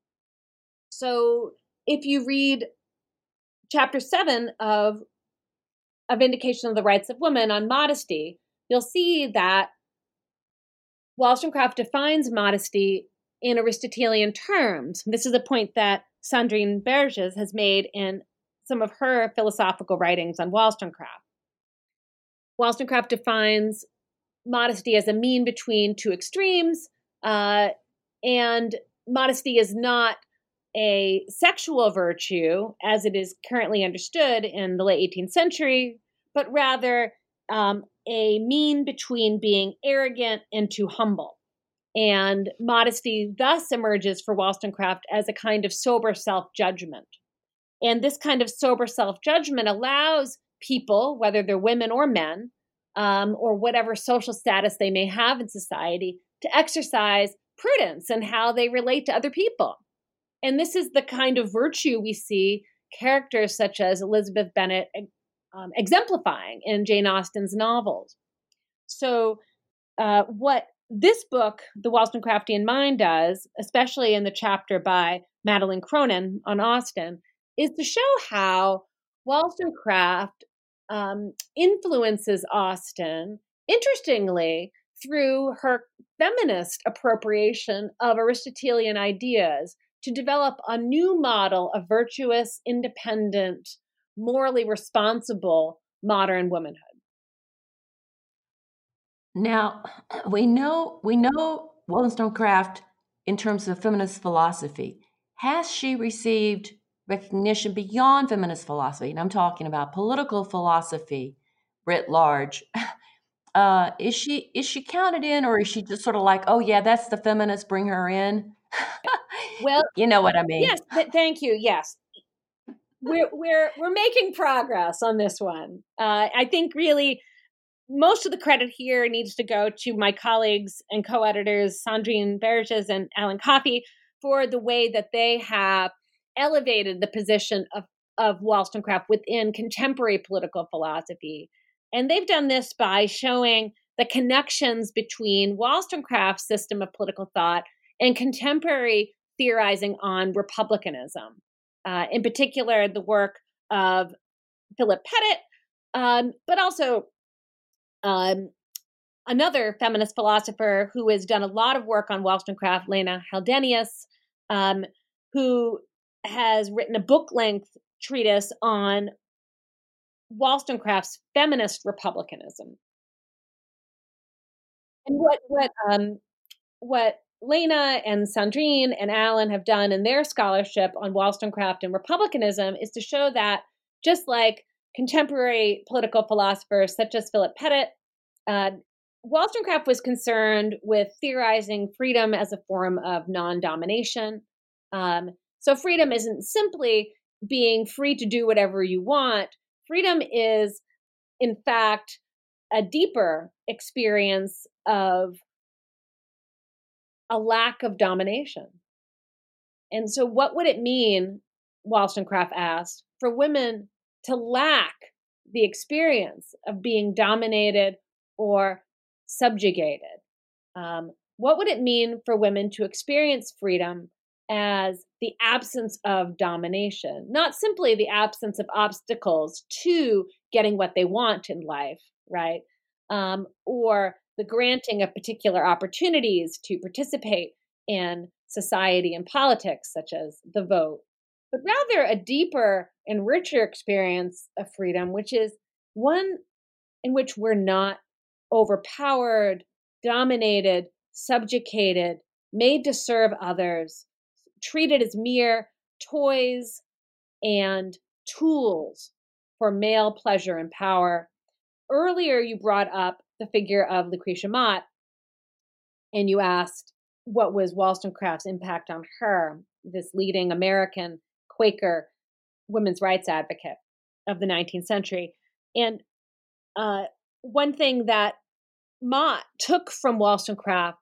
So if you read chapter seven of A Vindication of the Rights of Women on modesty, you'll see that Wollstonecraft defines modesty in Aristotelian terms. This is a point that Sandrine Berges has made in some of her philosophical writings on Wollstonecraft. Wollstonecraft defines modesty as a mean between two extremes, uh, and modesty is not a sexual virtue as it is currently understood in the late eighteenth century, but rather um, a mean between being arrogant and too humble. And modesty thus emerges for Wollstonecraft as a kind of sober self-judgment. And this kind of sober self-judgment allows people, whether they're women or men, um, or whatever social status they may have in society, to exercise prudence in how they relate to other people. And this is the kind of virtue we see characters such as Elizabeth Bennet um, exemplifying in Jane Austen's novels. So uh, what this book, The Wollstonecraftian Mind, does, especially in the chapter by Madeleine Cronin on Austen, is to show how Wollstonecraft um, influences Austen, interestingly, through her feminist appropriation of Aristotelian ideas to develop a new model of virtuous, independent, morally responsible modern womanhood. Now, we know we know Wollstonecraft in terms of feminist philosophy. Has she received recognition beyond feminist philosophy? And I'm talking about political philosophy writ large. Uh, is she is she counted in, or is she just sort of like, oh yeah, that's the feminist, bring her in? Well, you know what I mean. Yes, th- thank you. Yes, we're we're we're making progress on this one. Uh, I think really most of the credit here needs to go to my colleagues and co-editors, Sandrine Berges and Alan Coffey, for the way that they have elevated the position of, of Wollstonecraft within contemporary political philosophy. And they've done this by showing the connections between Wollstonecraft's system of political thought and contemporary theorizing on republicanism. Uh, in particular, the work of Philip Pettit, um, but also um, another feminist philosopher who has done a lot of work on Wollstonecraft, Lena Haldenius, um, who has written a book-length treatise on Wollstonecraft's feminist republicanism. And what what um, what Lena and Sandrine and Alan have done in their scholarship on Wollstonecraft and republicanism is to show that just like contemporary political philosophers such as Philip Pettit, uh, Wollstonecraft was concerned with theorizing freedom as a form of non-domination. Um, so freedom isn't simply being free to do whatever you want. Freedom is, in fact, a deeper experience of a lack of domination. And so what would it mean, Wollstonecraft asked, for women to lack the experience of being dominated or subjugated? Um, what would it mean for women to experience freedom as the absence of domination, not simply the absence of obstacles to getting what they want in life, right? Um, or the granting of particular opportunities to participate in society and politics, such as the vote, but rather a deeper and richer experience of freedom, which is one in which we're not overpowered, dominated, subjugated, made to serve others, treated as mere toys and tools for male pleasure and power. Earlier, you brought up the figure of Lucretia Mott, and you asked what was Wollstonecraft's impact on her, this leading American Quaker women's rights advocate of the nineteenth century. And uh, one thing that Mott took from Wollstonecraft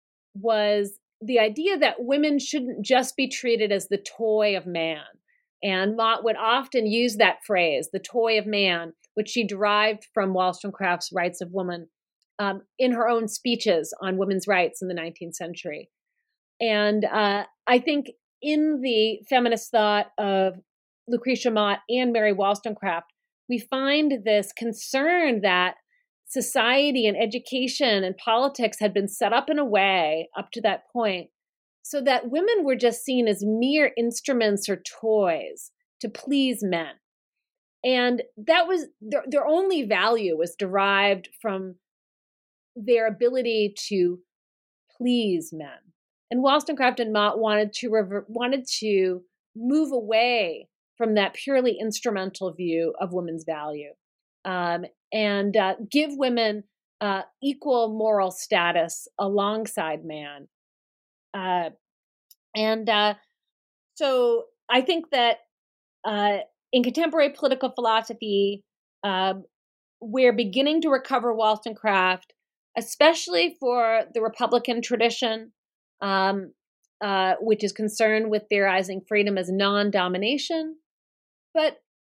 was the idea that women shouldn't just be treated as the toy of man. And Mott would often use that phrase, the toy of man, which she derived from Wollstonecraft's Rights of Woman, um, in her own speeches on women's rights in the nineteenth century. And uh, I think in the feminist thought of Lucretia Mott and Mary Wollstonecraft, we find this concern that society and education and politics had been set up in a way up to that point so that women were just seen as mere instruments or toys to please men. And that was their, their only value was derived from their ability to please men. And Wollstonecraft and Mott wanted to rever- wanted to move away from that purely instrumental view of women's value, um, and uh, give women uh, equal moral status alongside man. Uh, and uh, so I think that uh, in contemporary political philosophy, uh, we're beginning to recover Wollstonecraft, especially for the Republican tradition, um, uh, which is concerned with theorizing freedom as non-domination. But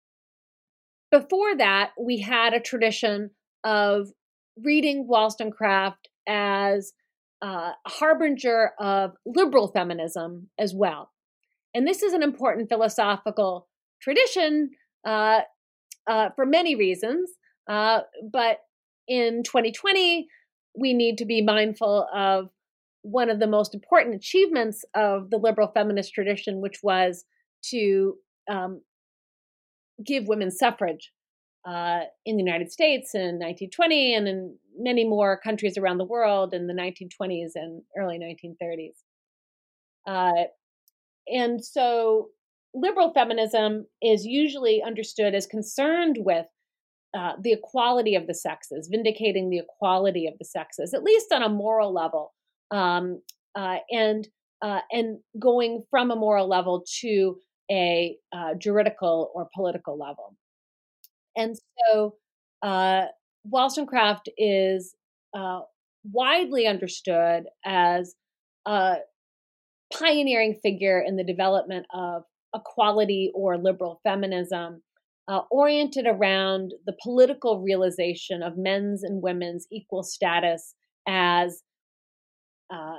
before that, we had a tradition of reading Wollstonecraft as uh, a harbinger of liberal feminism as well. And this is an important philosophical tradition uh, uh, for many reasons. Uh, but in twenty twenty, we need to be mindful of one of the most important achievements of the liberal feminist tradition, which was to um, give women suffrage uh, in the United States in nineteen twenty and in many more countries around the world in the nineteen twenties and early nineteen thirties. Uh, and so liberal feminism is usually understood as concerned with uh, the equality of the sexes, vindicating the equality of the sexes, at least on a moral level, um, uh, and uh, and going from a moral level to a uh, juridical or political level. And so uh, Wollstonecraft is uh, widely understood as a pioneering figure in the development of equality or liberal feminism, uh, oriented around the political realization of men's and women's equal status as uh,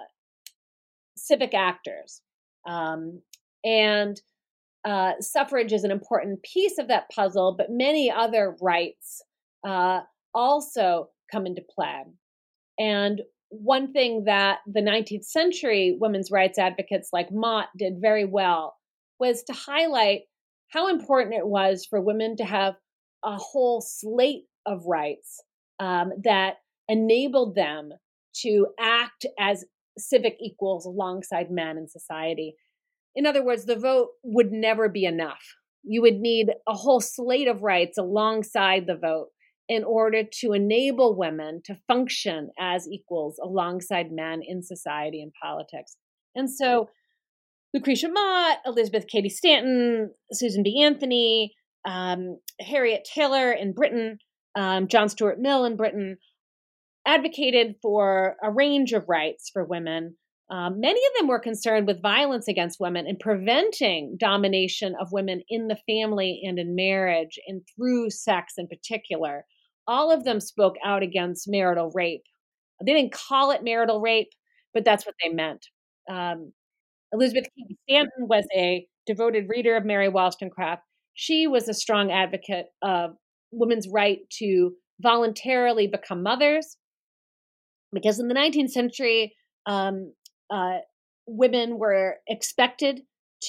civic actors. Um, and uh, suffrage is an important piece of that puzzle, but many other rights uh, also come into play. And one thing that the nineteenth century women's rights advocates like Mott did very well was to highlight how important it was for women to have a whole slate of rights um, that enabled them to act as civic equals alongside men in society. In other words, the vote would never be enough. You would need a whole slate of rights alongside the vote in order to enable women to function as equals alongside men in society and politics. And so Lucretia Mott, Elizabeth Cady Stanton, Susan B. Anthony, um, Harriet Taylor in Britain, um, John Stuart Mill in Britain, advocated for a range of rights for women. Um, many of them were concerned with violence against women and preventing domination of women in the family and in marriage and through sex in particular. All of them spoke out against marital rape. They didn't call it marital rape, but that's what they meant. Um, Elizabeth Cady Stanton was a devoted reader of Mary Wollstonecraft. She was a strong advocate of women's right to voluntarily become mothers, because in the nineteenth century, um, uh, women were expected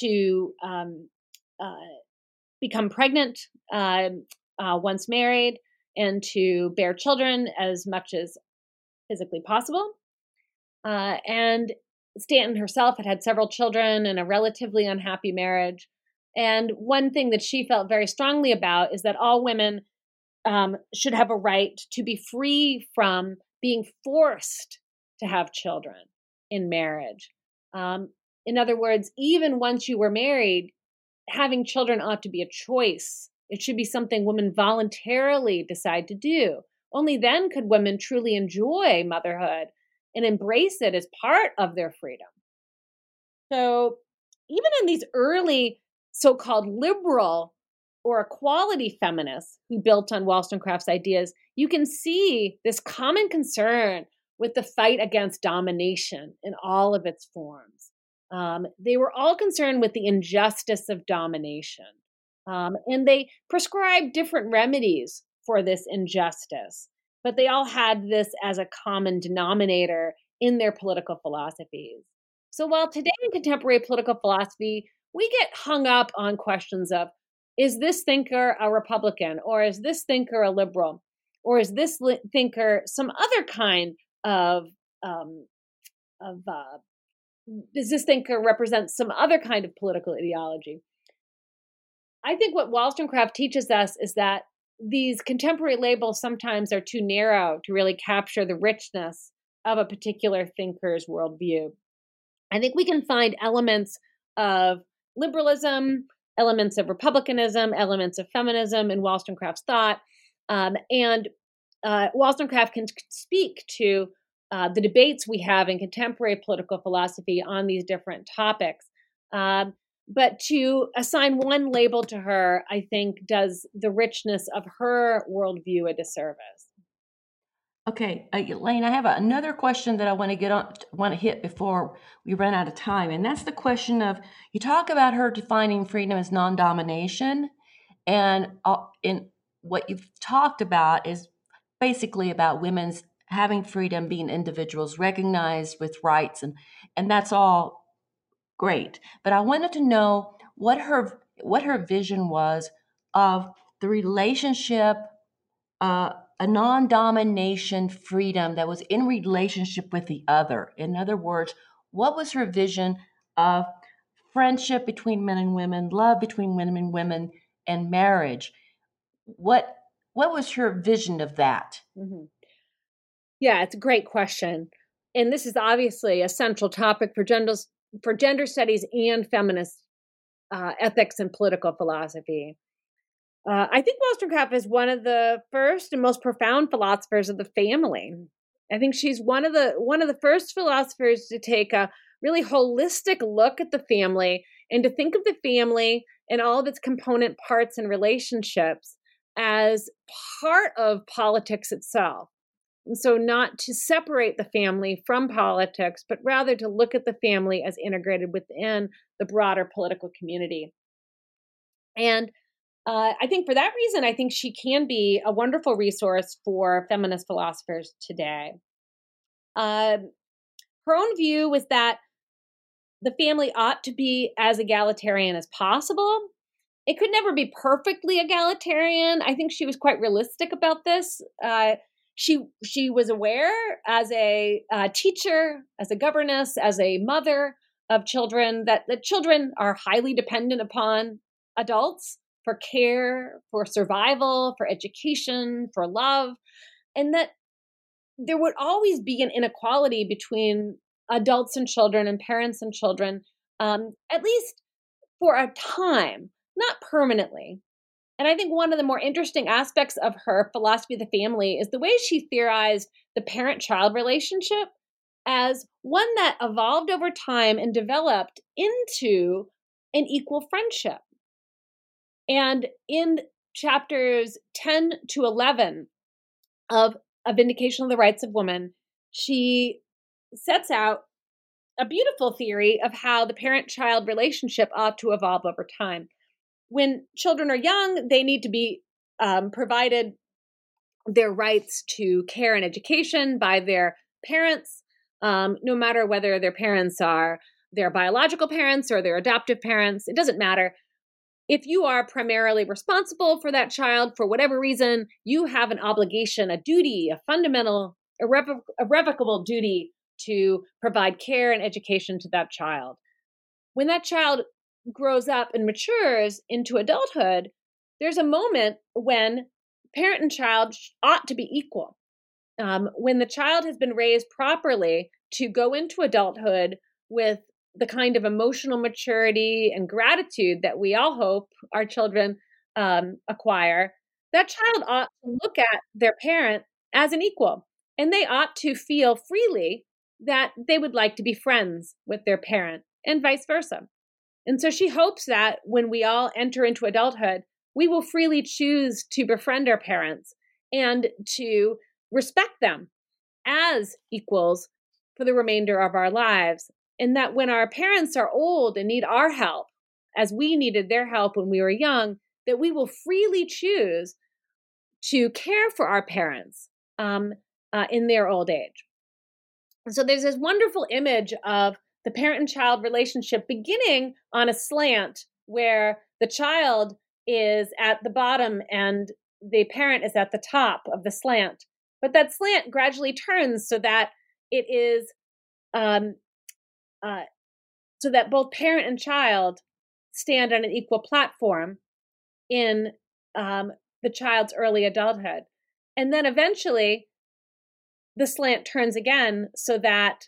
to um, uh, become pregnant uh, uh, once married and to bear children as much as physically possible. Uh, and Stanton herself had had several children in a relatively unhappy marriage. And one thing that she felt very strongly about is that all women um, should have a right to be free from being forced to have children in marriage. Um, in other words, even once you were married, having children ought to be a choice. It should be something women voluntarily decide to do. Only then could women truly enjoy motherhood and embrace it as part of their freedom. So even in these early so-called liberal or equality feminists who built on Wollstonecraft's ideas, you can see this common concern with the fight against domination in all of its forms. Um, they were all concerned with the injustice of domination. Um, and they prescribed different remedies for this injustice, but they all had this as a common denominator in their political philosophies. So while today in contemporary political philosophy, we get hung up on questions of, is this thinker a Republican, or is this thinker a liberal, or is this li- thinker some other kind of, um, of uh, does this thinker represent some other kind of political ideology? I think what Wollstonecraft teaches us is that these contemporary labels sometimes are too narrow to really capture the richness of a particular thinker's worldview. I think we can find elements of liberalism, elements of republicanism, elements of feminism in Wollstonecraft's thought. Um, and uh, Wollstonecraft can speak to uh, the debates we have in contemporary political philosophy on these different topics. Um, but to assign one label to her, I think, does the richness of her worldview a disservice. Okay, uh, Elaine, I have a, another question that I want to get on, want to hit before we run out of time, and that's the question of, you talk about her defining freedom as non-domination, and uh, in what you've talked about is basically about women's having freedom, being individuals recognized with rights, and and that's all great. But I wanted to know what her what her vision was of the relationship. Uh, a non-domination freedom that was in relationship with the other. In other words, what was her vision of friendship between men and women, love between women and women, and marriage? What what was her vision of that? Mm-hmm. Yeah, it's a great question. And this is obviously a central topic for gender, for gender studies and feminist uh, ethics and political philosophy. Uh, I think Wollstonecraft is one of the first and most profound philosophers of the family. I think she's one of the one of the first philosophers to take a really holistic look at the family and to think of the family and all of its component parts and relationships as part of politics itself. And so not to separate the family from politics, but rather to look at the family as integrated within the broader political community. And uh, I think for that reason, I think she can be a wonderful resource for feminist philosophers today. Uh, her own view was that the family ought to be as egalitarian as possible. It could never be perfectly egalitarian. I think she was quite realistic about this. Uh, she she was aware as a uh, teacher, as a governess, as a mother of children, that, that children are highly dependent upon adults for care, for survival, for education, for love, and that there would always be an inequality between adults and children and parents and children, um, at least for a time, not permanently. And I think one of the more interesting aspects of her philosophy of the family is the way she theorized the parent-child relationship as one that evolved over time and developed into an equal friendship. And in chapters ten to eleven of A Vindication of the Rights of Woman, she sets out a beautiful theory of how the parent-child relationship ought to evolve over time. When children are young, they need to be um, provided their rights to care and education by their parents, um, no matter whether their parents are their biological parents or their adoptive parents. It doesn't matter. If you are primarily responsible for that child for whatever reason, you have an obligation, a duty, a fundamental, irrevoc- irrevocable duty to provide care and education to that child. When that child grows up and matures into adulthood, there's a moment when parent and child ought to be equal. Um, when the child has been raised properly to go into adulthood with the kind of emotional maturity and gratitude that we all hope our children um, acquire, that child ought to look at their parent as an equal. And they ought to feel freely that they would like to be friends with their parent and vice versa. And so she hopes that when we all enter into adulthood, we will freely choose to befriend our parents and to respect them as equals for the remainder of our lives. And that when our parents are old and need our help, as we needed their help when we were young, that we will freely choose to care for our parents um, uh, in their old age. So there's this wonderful image of the parent and child relationship beginning on a slant where the child is at the bottom and the parent is at the top of the slant. But that slant gradually turns so that it is, um, uh, so that both parent and child stand on an equal platform in um, the child's early adulthood. And then eventually the slant turns again so that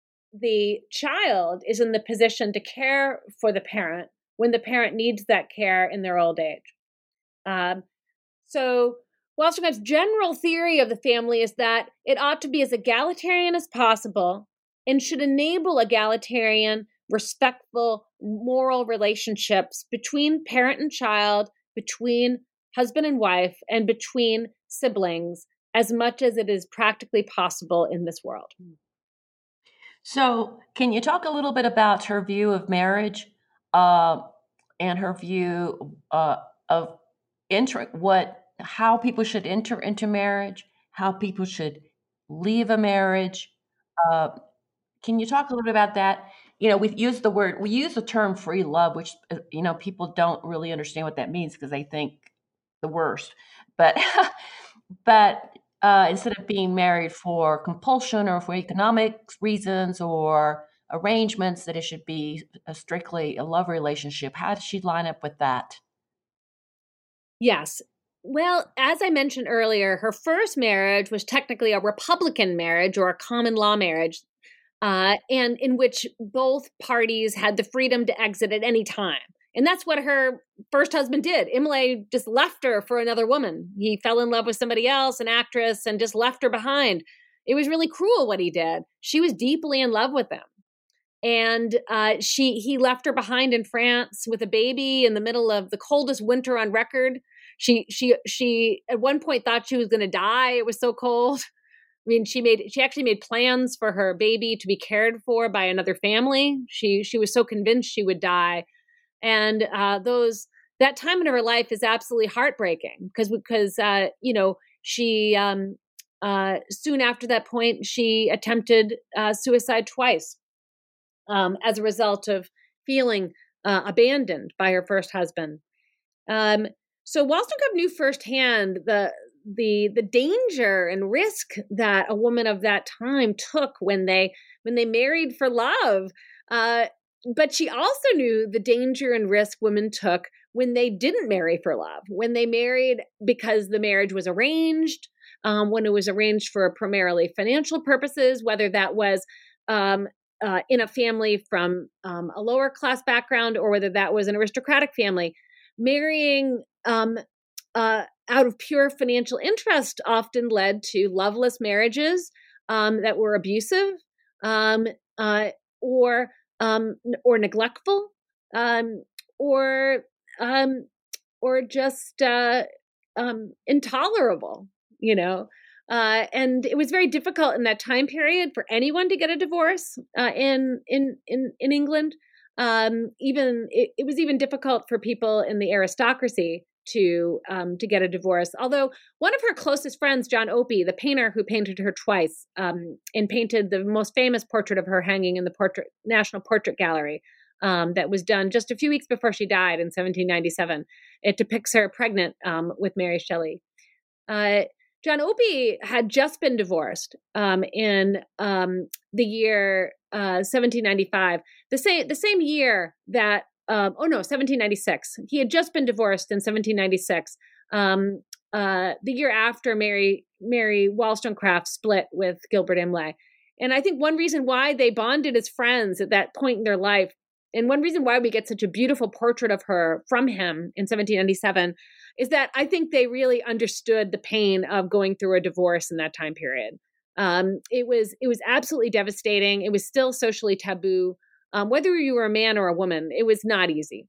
the child is in the position to care for the parent when the parent needs that care in their old age. Um, so Wollstonecraft's general theory of the family is that it ought to be as egalitarian as possible and should enable egalitarian, respectful, moral relationships between parent and child, between husband and wife, and between siblings as much as it is practically possible in this world. So can you talk a little bit about her view of marriage uh, and her view uh, of enter what how people should enter into marriage, how people should leave a marriage? Uh, can you talk a little bit about that? You know, we've used the word, we use the term free love, which, you know, people don't really understand what that means because they think the worst. But, but uh, instead of being married for compulsion or for economic reasons or arrangements, that it should be a strictly a love relationship. How does she line up with that? Yes. Well, as I mentioned earlier, her first marriage was technically a Republican marriage or a common law marriage, uh, and in which both parties had the freedom to exit at any time. And that's what her first husband did. Imlay just left her for another woman. He fell in love with somebody else, an actress, and just left her behind. It was really cruel what he did. She was deeply in love with him. And uh, she he left her behind in France with a baby in the middle of the coldest winter on record. She she she at one point thought she was going to die. It was so cold. I mean, she made she actually made plans for her baby to be cared for by another family. She she was so convinced she would die, and uh, those that time in her life is absolutely heartbreaking because because uh, you know she um, uh, soon after that point she attempted uh, suicide twice. Um, as a result of feeling uh, abandoned by her first husband. Um, so Wollstonecraft knew firsthand the the the danger and risk that a woman of that time took when they when they married for love. Uh, but she also knew the danger and risk women took when they didn't marry for love, when they married because the marriage was arranged, um, when it was arranged for primarily financial purposes, whether that was um, Uh, in a family from um, a lower class background or whether that was an aristocratic family. Marrying um, uh, out of pure financial interest often led to loveless marriages um, that were abusive um, uh, or um, or neglectful um, or um, or just uh, um, intolerable, you know. Uh, and it was very difficult in that time period for anyone to get a divorce uh, in in in in England. Um, even it, it was even difficult for people in the aristocracy to um, to get a divorce. Although one of her closest friends, John Opie, the painter who painted her twice um, and painted the most famous portrait of her hanging in the portrait National Portrait Gallery, um, that was done just a few weeks before she died in seventeen ninety-seven. It depicts her pregnant um, with Mary Shelley. Uh, John Opie had just been divorced um, in um, the year uh, seventeen ninety-five, the same the same year that um, oh no, seventeen ninety-six. He had just been divorced in seventeen ninety-six, um, uh, the year after Mary Mary Wollstonecraft split with Gilbert Imlay. And I think one reason why they bonded as friends at that point in their life, and one reason why we get such a beautiful portrait of her from him in seventeen ninety-seven, is that I think they really understood the pain of going through a divorce in that time period. Um, it was it was absolutely devastating. It was still socially taboo. Um, whether you were a man or a woman, it was not easy.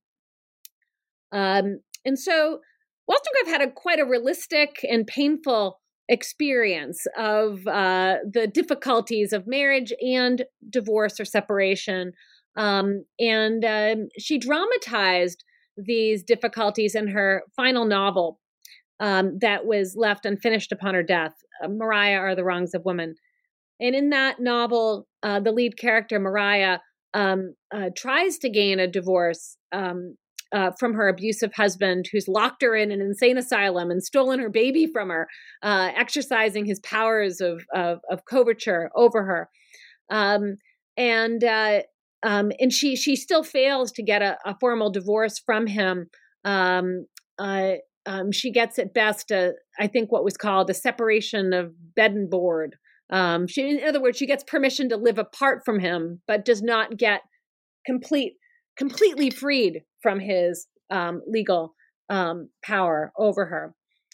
Um, and so Wollstonecraft had a quite a realistic and painful experience of uh, the difficulties of marriage and divorce or separation. Um, and um, she dramatized these difficulties in her final novel um, that was left unfinished upon her death, uh, Maria or the Wrongs of Woman. And in that novel, uh, the lead character, Maria, um, uh, tries to gain a divorce um, uh, from her abusive husband, who's locked her in an insane asylum and stolen her baby from her, uh, exercising his powers of, of, of coverture over her. Um, and uh, Um, and she she still fails to get a, a formal divorce from him. Um, uh, um, she gets at best, a, I think, what was called a separation of bed and board. Um, she, in other words, she gets permission to live apart from him, but does not get complete completely freed from his um, legal um, power over her.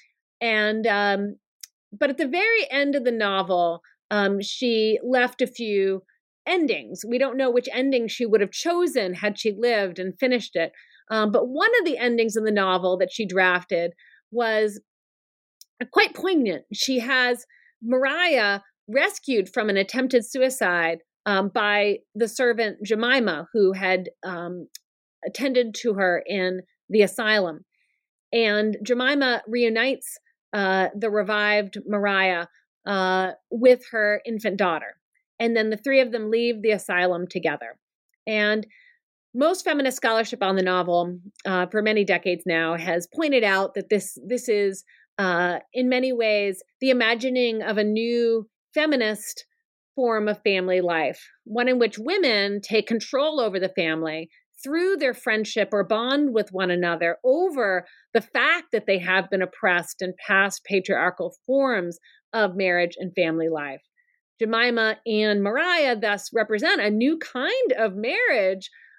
And um, but at the very end of the novel, um, she left a few endings. We don't know which ending she would have chosen had she lived and finished it. Um, but one of the endings in the novel that she drafted was quite poignant. She has Maria rescued from an attempted suicide um, by the servant Jemima, who had um, attended to her in the asylum. And Jemima reunites uh, the revived Maria uh, with her infant daughter. And then the three of them leave the asylum together. And most feminist scholarship on the novel uh, for many decades now has pointed out that this, this is, uh, in many ways, the imagining of a new feminist form of family life, one in which women take control over the family through their friendship or bond with one another over the fact that they have been oppressed in past patriarchal forms of marriage and family life. Jemima and Maria thus represent a new kind of marriage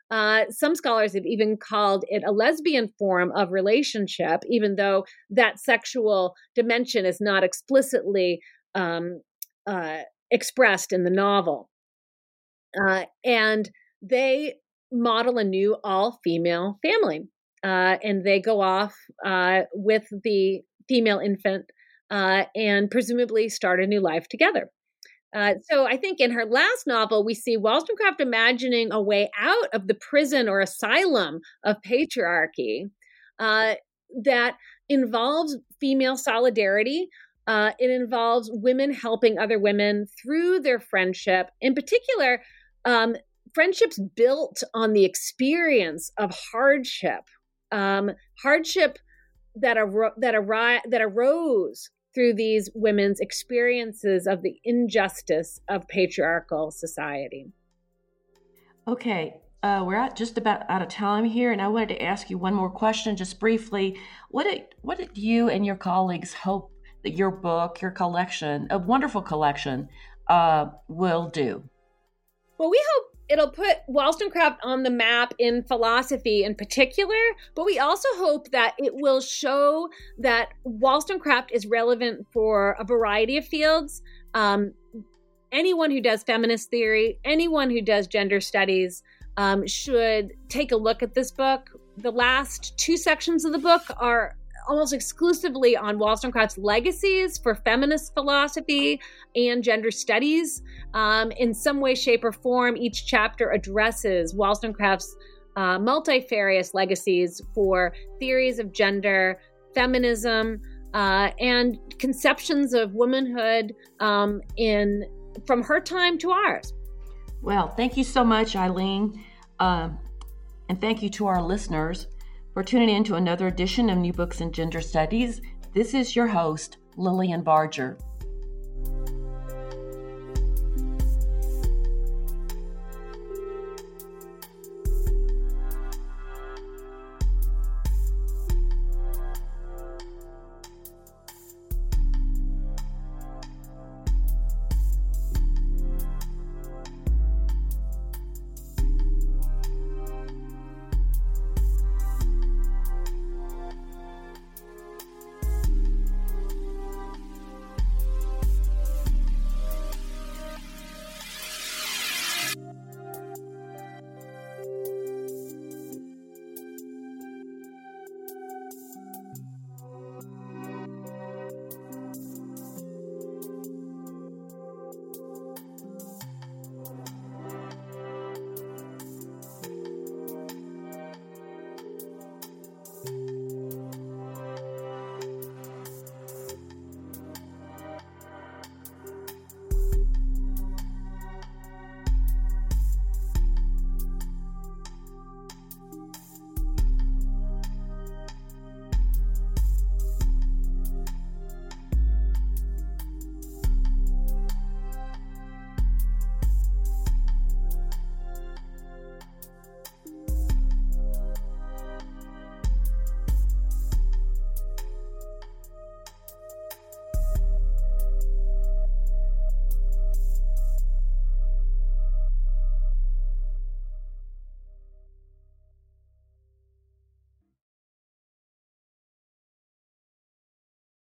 Uh, some scholars have even called it a lesbian form of relationship, even though that sexual dimension is not explicitly um, uh, expressed in the novel. Uh, and they model a new all-female family. Uh, and they go off uh, with the female infant uh, and presumably start a new life together. Uh, so I think in her last novel, we see Wollstonecraft imagining a way out of the prison or asylum of patriarchy uh, that involves female solidarity. Uh, it involves women helping other women through their friendship. In particular, um, friendships built on the experience of hardship, um, hardship that ar- that ar- that arose through these women's experiences of the injustice of patriarchal society. Okay, uh, we're at just about out of time here, and I wanted to ask you one more question, just briefly. What did what did you and your colleagues hope that your book, your collection, a wonderful collection, uh, will do? Well, we hope it'll put Wollstonecraft on the map in philosophy in particular, but we also hope that it will show that Wollstonecraft is relevant for a variety of fields. Um, anyone who does feminist theory, anyone who does gender studies um, should take a look at this book. The last two sections of the book are almost exclusively on Wollstonecraft's legacies for feminist philosophy and gender studies. Um, in some way, shape, or form, each chapter addresses Wollstonecraft's uh, multifarious legacies for theories of gender, feminism, uh, and conceptions of womanhood um, in from her time to ours. Well, thank you so much, Eileen. Uh, and thank you to our listeners for tuning in to another edition of New Books in Gender Studies. This is your host, Lillian Barger.